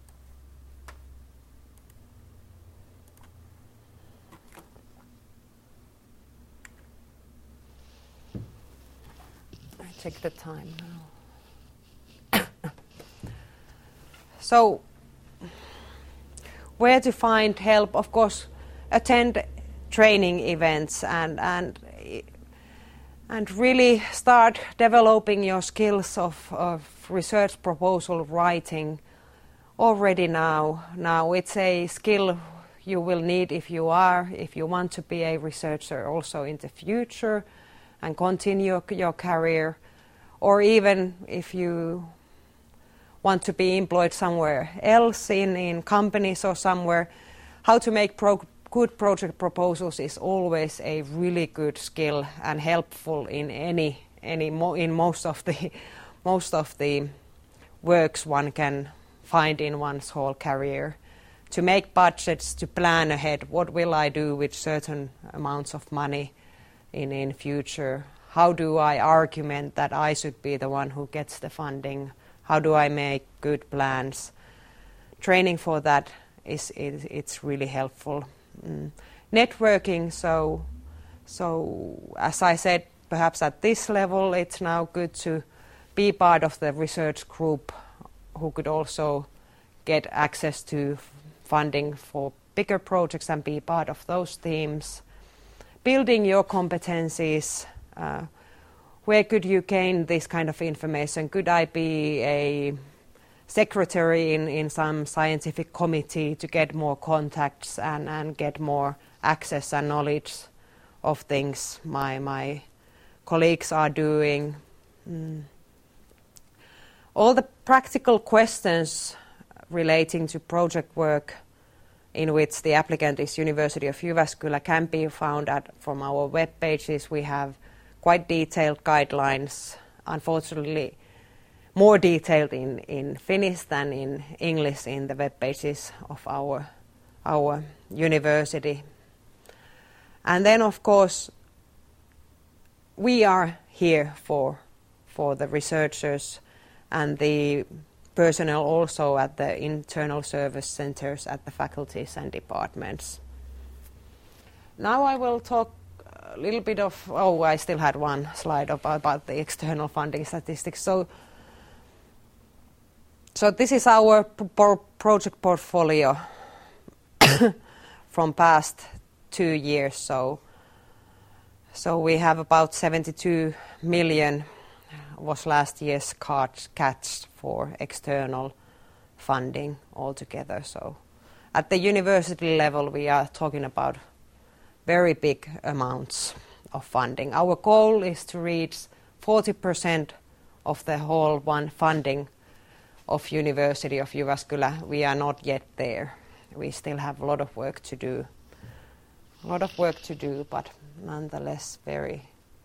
I take the time now. So, where to find help? Of course, attend training events and really start developing your skills of research proposal writing already now. Now it's a skill you will need if you want to be a researcher also in the future and continue your career, or even if you want to be employed somewhere else in companies or somewhere. How to make good project proposals is always a really good skill and helpful in most of the works one can find in one's whole career. To make budgets, to plan ahead, what will I do with certain amounts of money in future? How do I argument that I should be the one who gets the funding? How do I make good plans? Training for that it's really helpful. Networking, so as I said, perhaps at this level it's now good to be part of the research group who could also get access to funding for bigger projects and be part of those teams. Building your competencies. Where could you gain this kind of information? Could I be a secretary in some scientific committee to get more contacts and get more access and knowledge of things my colleagues are doing? All the practical questions relating to project work in which the applicant is University of Jyväskylä can be found from our web pages. We have quite detailed guidelines. Unfortunately, more detailed in Finnish than in English in the web pages of our university. And then, of course, we are here for the researchers and the personnel also at the internal service centers at the faculties and departments. Now I will talk a little bit of, I still had one slide about the external funding statistics. So this is our project portfolio from past 2 years. So we have about 72 million was last year's catch for external funding altogether. So at the university level, we are talking about very big amounts of funding. Our goal is to reach 40% of the whole funding of University of Jyväskylä. We are not yet there. We still have a lot of work to do. But nonetheless very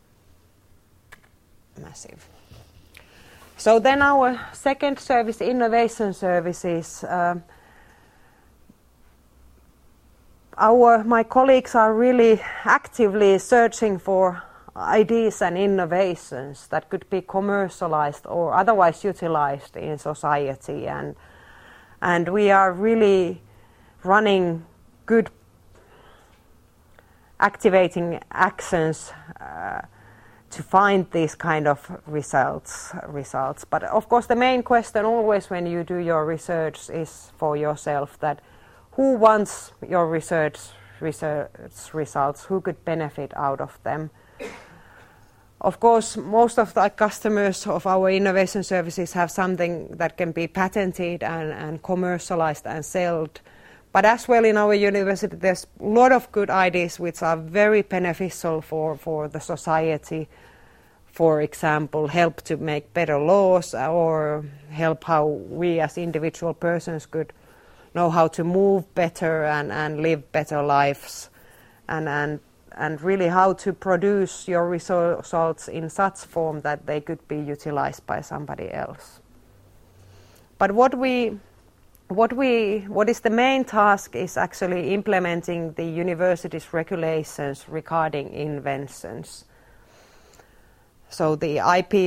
massive. So then our second service, innovation services. My colleagues are really actively searching for ideas and innovations that could be commercialized or otherwise utilized in society, and we are really running good activating actions to find these kind of results. But of course the main question always when you do your research is for yourself that who wants your research results, who could benefit out of them. Of course, most of the customers of our innovation services have something that can be patented and commercialized and sold. But as well in our university, there's a lot of good ideas which are very beneficial for the society. For example, help to make better laws or help how we as individual persons could know how to move better and live better lives. And really how to produce your results in such form that they could be utilized by somebody else. But what is the main task is actually implementing the university's regulations regarding inventions. So the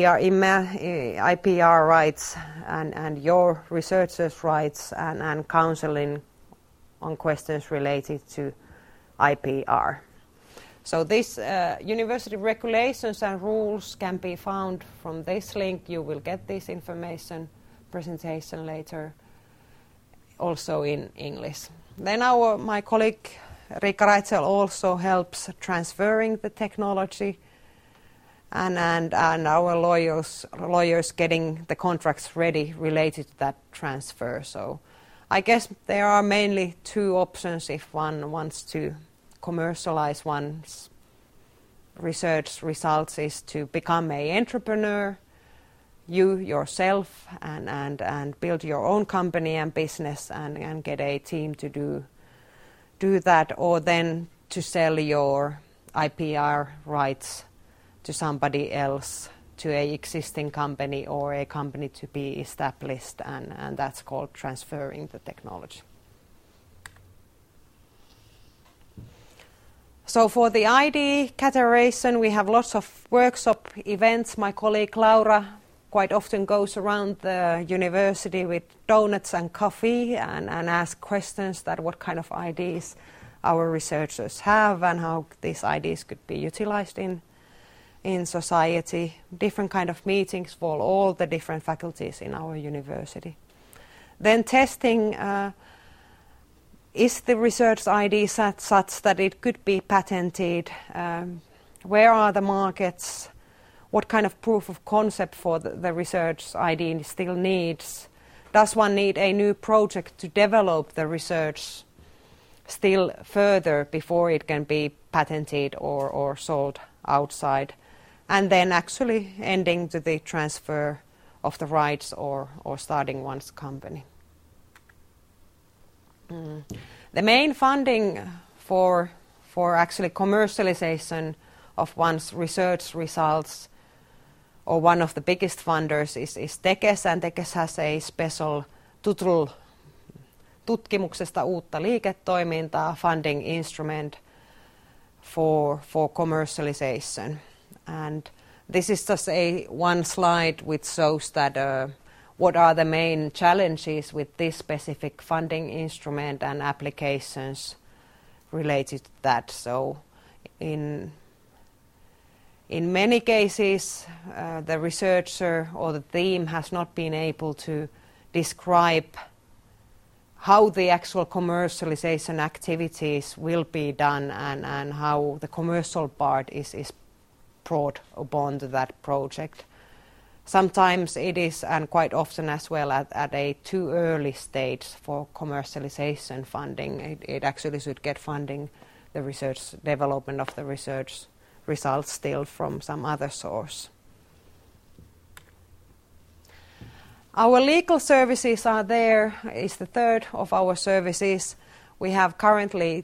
IPR rights and your researchers' rights and counseling on questions related to IPR. So this university regulations and rules can be found from this link. You will get this information presentation later, also in English. Then my colleague Riikka Reitzel also helps transferring the technology, and our lawyers getting the contracts ready related to that transfer. So I guess there are mainly two options if one wants to commercialize one's research results, is to become an entrepreneur, you yourself, and build your own company and business and get a team to do that, or then to sell your IPR rights to somebody else, to a existing company or a company to be established, and that's called transferring the technology. So for the ID categorization, we have lots of workshop events. My colleague Laura quite often goes around the university with donuts and coffee and asks questions that what kind of ideas our researchers have and how these ideas could be utilized in society. Different kind of meetings for all the different faculties in our university. Then testing, is the research idea such that it could be patented? Where are the markets? What kind of proof of concept for the research idea still needs? Does one need a new project to develop the research still further before it can be patented or sold outside? And then actually ending to the transfer of the rights or starting one's company. The main funding for actually commercialization of one's research results or one of the biggest funders is Tekes, and Tekes has a special tutkimuksesta uutta liiketoimintaa funding instrument for commercialization. And this is just one slide which shows that what are the main challenges with this specific funding instrument and applications related to that. So in many cases, the researcher or the team has not been able to describe how the actual commercialization activities will be done and how the commercial part is brought upon to that project. Sometimes it is, and quite often as well, at a too early stage for commercialization funding. It actually should get funding, the research development of the research results still from some other source. Our legal services are there, is the third of our services. We have currently,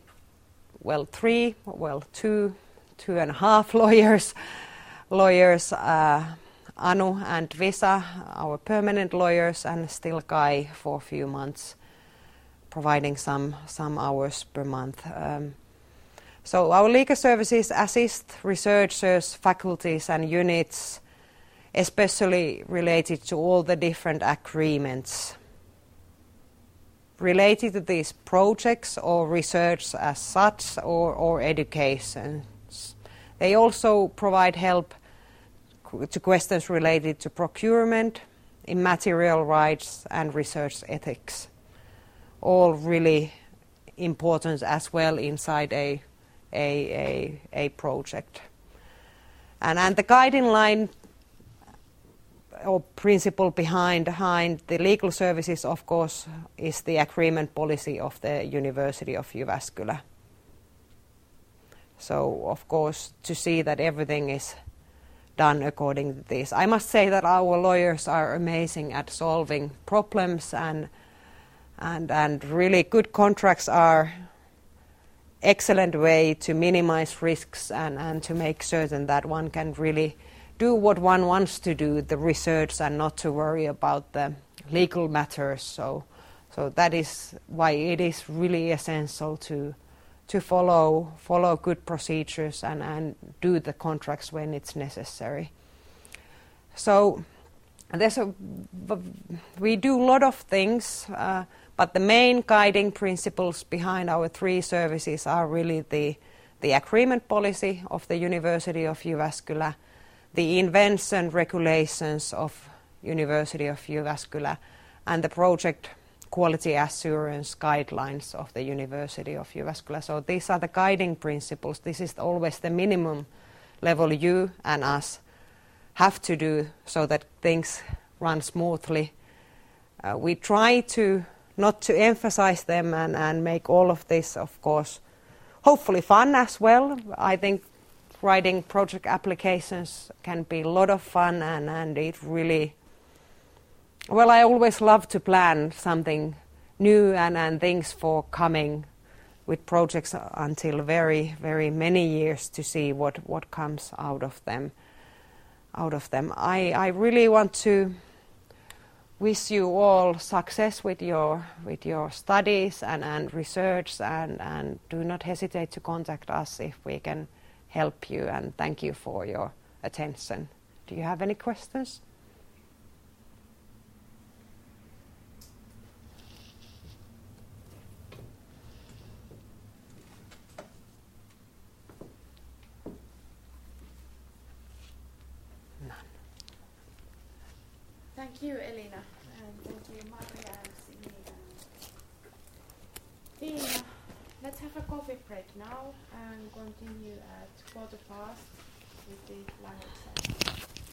two and a half lawyers, Anu and Visa, our permanent lawyers, and still Kai for a few months, providing some hours per month. So our legal services assist researchers, faculties and units, especially related to all the different agreements related to these projects or research as such or education. They also provide help to questions related to procurement, immaterial rights and research ethics. All really important as well inside a project. And the guiding line or principle behind the legal services, of course, is the agreement policy of the University of Jyväskylä. So, of course, to see that everything is done according to this. I must say that our lawyers are amazing at solving problems, and really good contracts are excellent way to minimize risks and to make certain that one can really do what one wants to do, the research, and not to worry about the legal matters. So that is why it is really essential to follow good procedures and do the contracts when it's necessary. So we do a lot of things, but the main guiding principles behind our three services are really the agreement policy of the University of Jyväskylä, the invention regulations of University of Jyväskylä, and the project quality assurance guidelines of the University of Jyväskylä. So these are the guiding principles. This is always the minimum level you and us have to do so that things run smoothly. We try not to emphasize them and make all of this, of course, hopefully fun as well. I think writing project applications can be a lot of fun, and it really, well, I always love to plan something new and things for coming with projects until very, very many years to see what comes out of them. I really want to wish you all success with your studies and research, and do not hesitate to contact us if we can help you, and thank you for your attention. Do you have any questions? Thank you, Elina, and thank you, Maria and Sini and Tiina. Let's have a coffee break now and continue at 4:15.